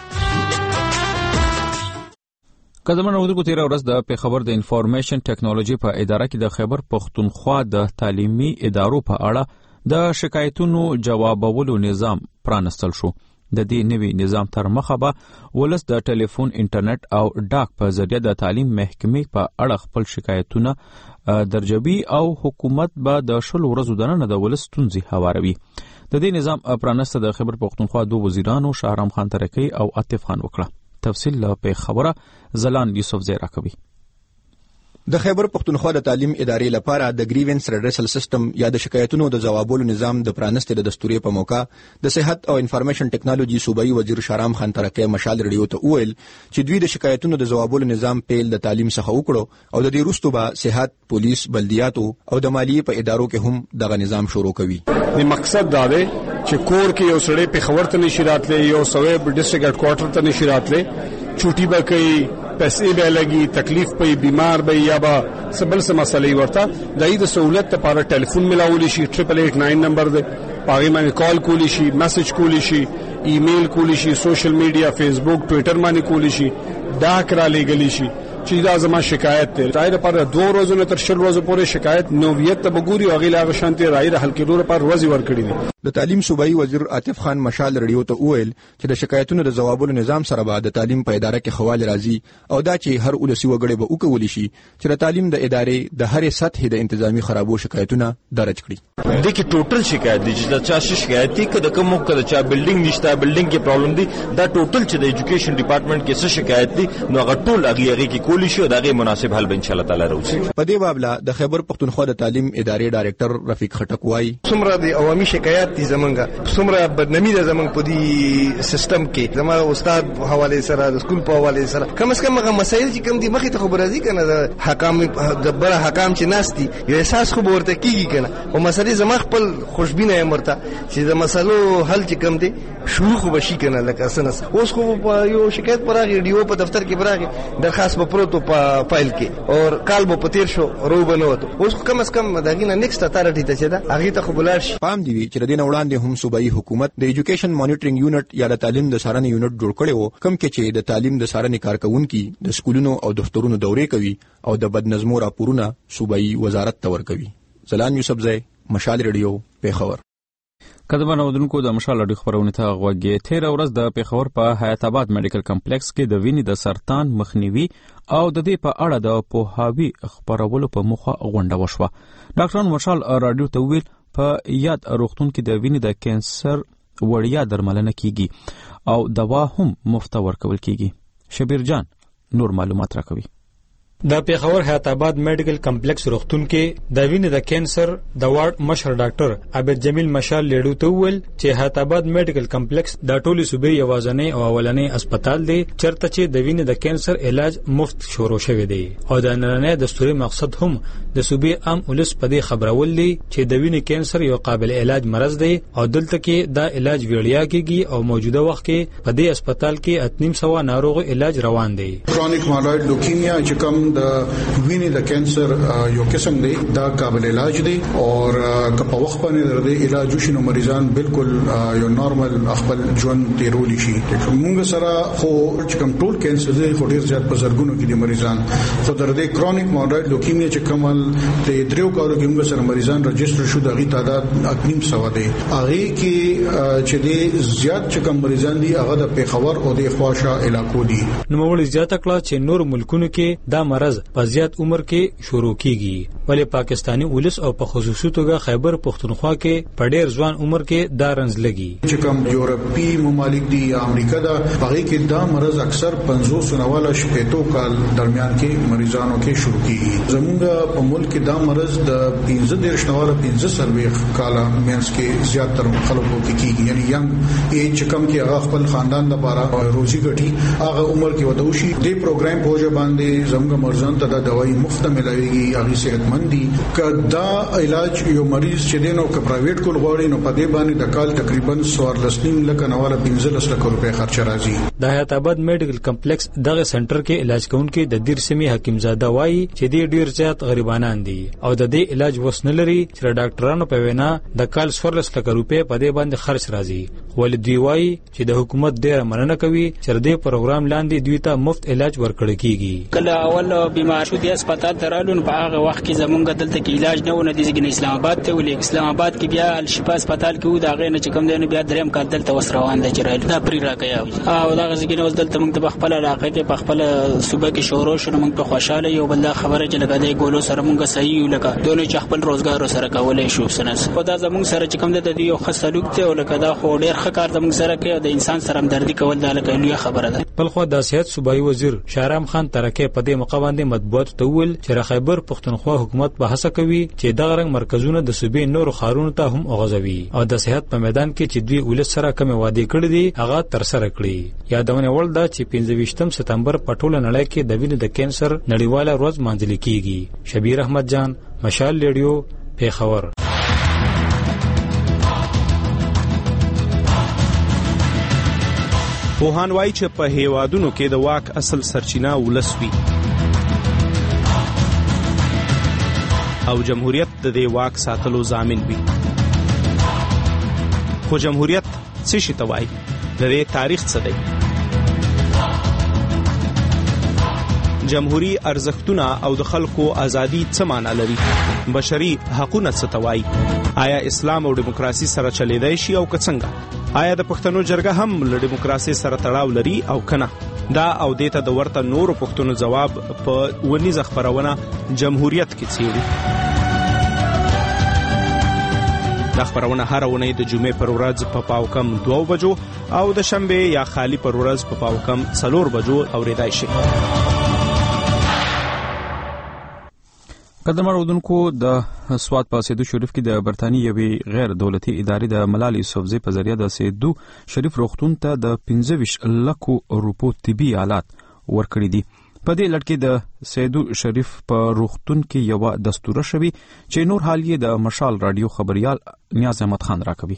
کله نو د تیر ورځ د خبر د انفارمیشن ټیکنالوژي په اداره کې د خیبر پختونخوا د تعلیمي ادارو په اړه د شکایتونو جوابولو نظام پرانستل شو. د دې نوي نظام تر مخه به ولس د ټلیفون، انټرنیټ او ډاک په ذریعہ د تعلیم محکمې په اړه خپل شکایتونه درجوي او حکومت به د شل ورځو دننه د ولس ستونزې هواروي. د دې نظام پرانسته د خیبر پختونخوا دوه وزیرانو شهرام خان ترکی او عاطف خان وکړه. تفصیل په خبره زلان یوسف زیرا کوي. د خیبر پختونخوا د تعلیم ادارې لپاره د گریوینس ریډریسل سیستم یا د شکایتونو د جوابولو نظام د پرانستې د دستوري په موقع د صحت او انفارمیشن ټیکنالوژي صوبایي وزیر شهرام خان ترکی مشال ریډیو ته وویل چې دوی د شکایتونو د جوابولو نظام پیل د تعلیم څخه وکړو او د دې وروسته به صحت، پولیس، بلدیاتو او د مالیې په ادارو کې هم دغه نظام شروع کوي. د مقصد دا دی چې کور کې یو سړی په خبر ته نشي راتلی، یو سویب ډیسټریکټ هډ کوارټر ته نشي راتلی، چوټي به کوي، پیسې به لګي، تکلیف به بیمار به یا به سبل سم مسلې ورته د دې سہولت لپاره ټلیفون ملاولی شي ټریپل ایټ ناین نمبر دی پاغي باندې کال کولی شي، میسج کولی شي، ایمیل کولی شي، سوشل میډیا فیسبوک ټوئیټر باندې کولی شي، ډاک را لګلی شي چې دا زما شکایت ده. دا لپاره دوه ورځې تر شل ورځې پورې شکایت نوعیت ته بګوري او غیلا غشانتي راي حل کېدو لپاره ورځي ورکړي دي. د تعلیم صوبایي وزیر عاطف خان مشال ریډیو ته وویل چې د شکایتونو د جوابولو نظام سره به د تعلیم په اداره کې خواله راځي او دا چې هر ولسی وګړي به وکولي شي چې د تعلیم د ادارې د هرې سطح د انتظامی خرابو شکایتونه درج کړي. د کې ټوټل شکایت دي چې چا شکایت دي کده کوم کده چا بلډینګ نشته، بلډینګ کې پرابلم دي، دا ټوټل چې د ایجوکیشن ډپارټمنټ کې څه شکایت دي نو هغه ټول هغه هغه کې کولی شي دغه مناسب حل به ان شاء الله تعالی راوځي. په دې بابله د خیبر پختونخوا د تعلیم ادارې ډایرکټر رفیق خټک وایي څومره د عوامي شکایت دي زمونږه څومره بدنامي ده زمونږ په دې سیستم کې زما استاد په حواله سره د سکول په حواله سره کم از کم هغه مسایل چې کم دي مخې ته خبر راځي کنه د حکام د بره حکام چې ناشتي یو احساس خو ورته کیږي کنه او مسلې زما خپل خوشبینه امرته چې د مسلو حل چې کم دي شروع خو بشي کنه لکه اسنس اوس خو په یو شکایت پراغي ډیو په دفتر کې پراغي درخواست په پروتو په فایل کې اور کال به پتیر شو رو بنوت اوس کم از کم دغه نه نیکسټ اتارټی ته چې دا هغه ته خو بلار شي. پام دی چې د دین وړاندې هم صوبایي حکومت د ایجوکیشن مانیټرینګ یونټ یا د تعلیم د څارنې یونټ جوړ کړی وو کوم کې چې د تعلیم د څارنې کارکونکو د سکولونو او دفترونو دورې کوي او د بدنظمو راپورونه صوبایي وزارت ته ورکوي. زلان یوسف زئی، مشال ریډیو، پیښور. کدبه نودونکو د مشال اډي خبرونه ته غوږی تیر ورځ د پیښور په حیات آباد میډیکل کمپلیکس کې د وینې د سرطان مخنیوي او د دې په اړه د پوهاوی خبرولو په مخه غونډه وشوه. ډاکټران مشال رادیو ته ویل په یاد روغتون کې د وینې د کینسر وړیا درملنه کیږي او دوا هم مفت ورکول کیږي. شبیر جان نور معلومات راکوي. د پیښور حیات آباد میډیکل کمپلیکس روغتون کې د وینې د کینسر د وارډ مشر ډاکټر عبد جمیل مشال لیډو ته ویل چې حیات آباد میډیکل کمپلیکس د ټولي صوبې یوازنۍ او اولنۍ هسپتال دی چرته چې د وینې د کینسر علاج مفت شروع شوی دی او د نړۍ دستوري مقصد هم د صوبې عام ولس په دې خبرول دي چې د وینې کینسر یو قابل علاج مرض دی او دلته کې دا علاج ویړیا کیږي او موجوده وخت کې په دې هسپتال کې اتنیم سوا ناروغ علاج روان دی. کرونیک مایلوید لوکیمیا چې کوم د وینې د کانسر یو قسم دی دا قابل علاج دی او که په وخت باندې د علاج وشي مریضان بالکل یو نارمل خپل ژوند تیرول شي. موږ سره خو چې کوم ټول کانسر دی خو ډیر زیات په زرګونو کې دي مریضان خو د دې کرونیک ماډرېټ لوکیمیا چې کمل د دریو کالو کې موږ سره مریضان رجسټر شو دغه تعداد اقلیم سو دی. هغه کې چې د زیات چې کوم مریضان دي هغه د پیښور او د خواشه علاقو دي. نو مولوی زیاته کړه چې نور ملکونو کې دا مرض په زیات عمر کې شروع کیږي ولې پاکستانی ولس او په خصوصي توګه خیبر پختونخوا کې په ډیر ځوان عمر کې دا رنځ لګي. چې کوم یورپی ممالک دي یا امریکا دا هغه کې دا مرض اکثر پنځوس نواله شپږ کال درمیان کې مریضانو کې شروع کیږي. زموږ په ملک کې دا مرض د پنځه دیرش نواله پنځه سرویخ کاله مینس کې زیات تر خلکو کې کیږي یعنی ینګ ایج چې کوم کې هغه خپل خاندان لپاره روزي ګټي هغه عمر کې ودوشي. دې پروګرام په وجه باندې زموږ مرزان ته د دوايي مفت ملایوي هغه صحتمندي کدا علاج یو مریض چې دینو ک پرایویټ کول غواړي نو په دې باندې د کال تقریبا سوار لسنیم لکه نواله پنځه لس روپے خرچ راځي. د حیات آباد میډیکل کمپلیکس دغه سنټر کې علاج کوونکي د دیر سیمې حکیم زاده وایي چې دې ډیر زیات غریبانان دي او د دې علاج وسنه لري چې ډاکټرانو په وینا د کال سوار لس روپے په دې باندې خرچ راځي. ولې دوی وایي چې د حکومت ډیره مننه کوي چې دې پروګرام لاندې دوی ته مفت علاج ورکړل کیږي. کله اول بیمار شو د هسپتال درالو په هغه وخت کې زمونږ دلته کې علاج نه ونه دي ځکه اسلام آباد ته ولې اسلام آباد کې بیا الشفا هسپتال کې و دا غي نه چې کوم دی بیا دریم کال دلته وس روان دي چې دا پری راکیا او دا ځکه نو دلته موږ په خپل علاقه کې په خپل صوبه کې شورو شنو موږ په خوشاله یو بل خبره چې لګا دی ګولو سره موږ صحیح لکه دونه چې خپل روزګار سره کولای شو سنس خدا زموږ سره چې کوم دی یو خصلوک ته ولکه دا خو ډیر ښه کار زموږ سره کوي د انسان سره همدردي کول دا لکه لوی خبره ده. بل خو د صحت صوبایي وزیر شهرام خان ترکه په دې موقع باندې مطبوعات ته ویل چې خیبر پختونخوا حکومت به هڅه کوي چې دغه رنګ مرکزونه د صوبې نور خارونو ته هم اوغځوي او د صحت په میدان کې چې دوی ولس سره کوم وعده کړی دي هغه تر سره کړي. یادونه ول دا چې پنځه ویشتم سپتمبر په ټوله نړۍ کې د وینې د کانسر نړیواله ورځ مانځل کیږي. شبیر احمد جان مشال ریډیو پیښور. پوهان وایي چې په هیوادونو کې د واک اصل سرچینه ولس وي او جمهوریت د دې واک ساتلو ضامن وي. خو جمهوریت څه شي ته وایي؟ د دې تاریخ څه دی؟ جمهوری ارزښتونه او د خلکو ازادي څه معنی لري؟ بشري حقوقونه څه ته وایي؟ آیا اسلام او دیموکراسي سره چلیدای شي او که څنګه؟ آیا د پښتنو جرګه هم له دیموکراسي سره تړاو لري او کنه؟ دا او دیته د ورته نورو پښتنو جواب په ونیزه خبرونه جمهوریت کې څیړي. دا خبرونه هر ونې د جمعې پر ورځ په پاو کم دوه بجو او د شنبه یا خالی پر ورځ په پاو کم څلور بجو اوریدای شي. قدرمن اردوونکو د سوات په سیدو شریف کې د برتانی یوې غیر دولتي ادارې د ملال یوسفزۍ په ذریعہ د سیدو شریف روغتون ته د پنځه ویشت لکو روپو طبي آلات ورکړي دي. په دې لړ کې د سیدو شریف په روغتون کې یو دستوره شوی چې نور حال یې د مشال رادیو خبريال نیاز احمد خان راکوي.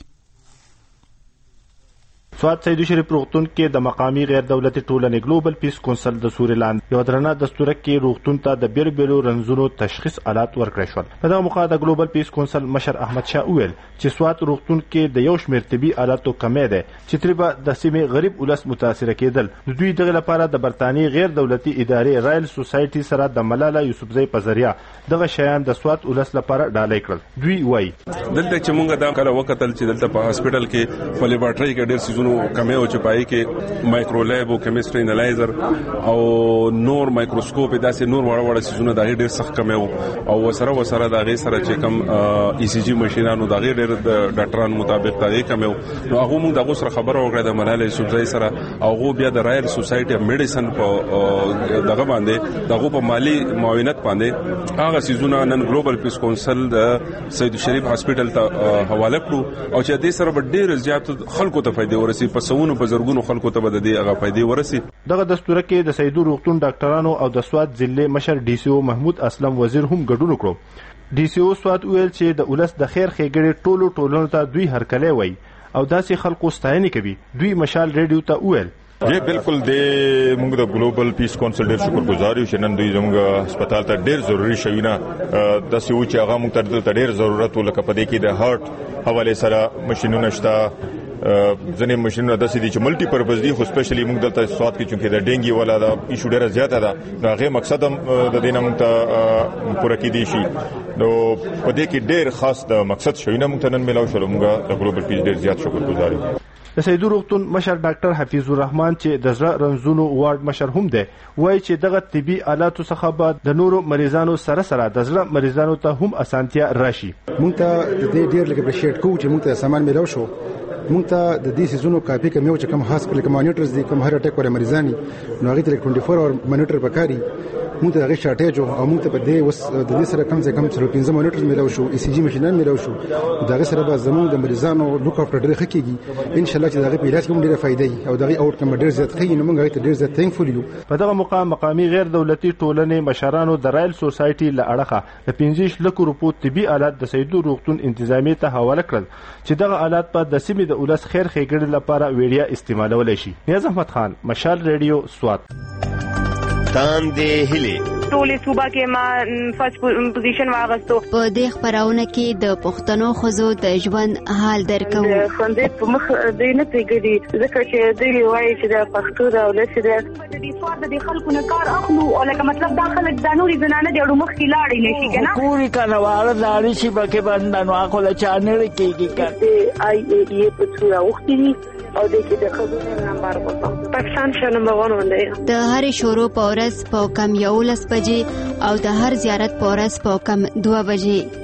سوات سیدو شریف روغتون کې د مقامی غیر دولتي ټولنې ګلوبل پیس کونسل د سوري لاندې یو درنه دستوره کې روغتون ته د بیل بیلو رنځونو تشخیص آلات ورکړل شول. په دغه موقع د ګلوبل پیس کونسل مشر احمد شاه ویل چې سوات روغتون کې د یو شمېر طبي آلاتو کمی ده چې تربه د سیمې غریب ولس متاثر کېدل. دوی دغه لپاره د برتانی غیر دولتي ادارې رایل سوسایټي سره د ملاله یوسفزۍ په ذریعہ دغه شیان د سوات ولس لپاره ډالۍ کړل. دوی وایي دلته چې موږ دا کله وکتل چې دلته په هسپتال کې په لیبارټري کې ډېر سيزونو کمی او چپای کې مایکرو لیب او کیمستري انالایزر او نور مایکروسکوپ داسې نور وړ وړ سيزونه دا ډېر سخت کمی او وسره وسره دا غي سره چې کم ای سی جی ماشينانو دا ډېر د ډاکټرانو مطابق دا کمی نو هغه موږ دغه سره خبره وکړه د ملاله یوسفزۍ سره او هغه بیا د رایل سوسایټي میډیسن په دغه باندې دغه په مالی معاونت باندې هغه سيزونه نن ګلوبل پیس کونسل د سید شریف هسپتال ته حواله کړو او چې دې سره ډېر زیات خلکو ته فائدې ورسي په سونو په زرګونو خلکو ته بده دی هغه فائدې ورسي. دغه دستوره کې د سیدو روغتون ډاکټرانو او د سوات ضلع مشر ډي سي او محمود اسلم وزیر هم ګډون وکړو. ډي سي او سوات ویل چې د ولس د خیر ښېګړې ټولو ټولنو ته دوی هرکلی وایي او داسې خلکو ستاینه کوي. دوی مشال ریډیو ته ویل جی بالکل د موږ د ګلوبل پیس کونسل ډیر شکرګزار یو چې نن دوی زموږ هسپتال ته ډیر ضروری شوینه د سوي چې هغه موږ ته د ډیر ضرورت ولکه په دې کې د هارت حواله سره ماشينونه شته ځنې ماشينونه د سې دي چې ملټي پرپز دي خو سپیشلی موږ دلته سواد کې چونکې د ډینګي ولا د ایشو ډیره زیاته ده نو هغه مقصد هم د دې نه موږ ته پوره کېدی شي نو په دې کې ډیر خاص د مقصد شوینه موږ ته نن ملاو شو موږ د ګلوبل پیس ډیر زیات شکرګزار یو. د سیدو روغتون مشر ډاکټر حفیظ الرحمن چې د زړه رنځونو وارډ مشر هم دی وایي چې دغه طبي آلاتو څخه به د نورو مریضانو سره سره د زړه مریضانو ته هم اسانتیا راشي. موږ ته د دې ډیر لږ اپریشیټ کوو چې موږ ته سامان ملاو شو. موږ ته د دې سيزونو کاپي کمیو چې کوم هاسپټل کې مانیټرز دي کوم هر اٹیک ور مریضانی نو هغه ته چوبیس اور مانیټر پکاري موږ ته هغه شارټیج او موږ ته په دې وس د دې سره کم څه کم څلور پنځه مانیټرز ملاو شو ای سی جی ماشينان ملاو شو دغه سره به زموږ د مریضانو لوک افټر ډېر خکېږي ان شاء الله چې دغه په علاج کې ډېر فائدې او دغه اوټ کم ډېر زیات خي نو موږ ته ډېر زیات تھینکفل یو. په دغه مقام مقامي غیر دولتي ټولنې مشرانو د رایل سوسایټي له اړخه د پنځه لک روپو طبي آلات د سیدو روغتون انتظامی ته حواله کړل چې دغه آلات په د سیمې د اولس خیر ښېګړې لپاره ویډیا استعمالولای شي. نیاز احمد خان مشال ریډیو سوات. تاندې هلي ټولې صوبه کې ما فرست پوزیشن واغستو. په دې خبرونه کې د پښتنو خزو د ژوند حال درکو. خندې په مخ دې نه پیګدي ځکه چې دوی وایي چې د پښتو د ولس د دې سواد د خلکو نه کار اخلو او لکه مطلب دا خلک د نوري زنانه د اړو مخ کې لاړې نشي کنه کوری کنه واړه لاړې شي بکه باندې نو اخو له چانل کېږي کنه آی ای ای په څوره وختي او د کې د خزونه نمبر وکم پاکستان شه نمبر ون ولې د هر شورو پورس په کم یولس بجې او د هر زیارت پورس په کم دوه بجې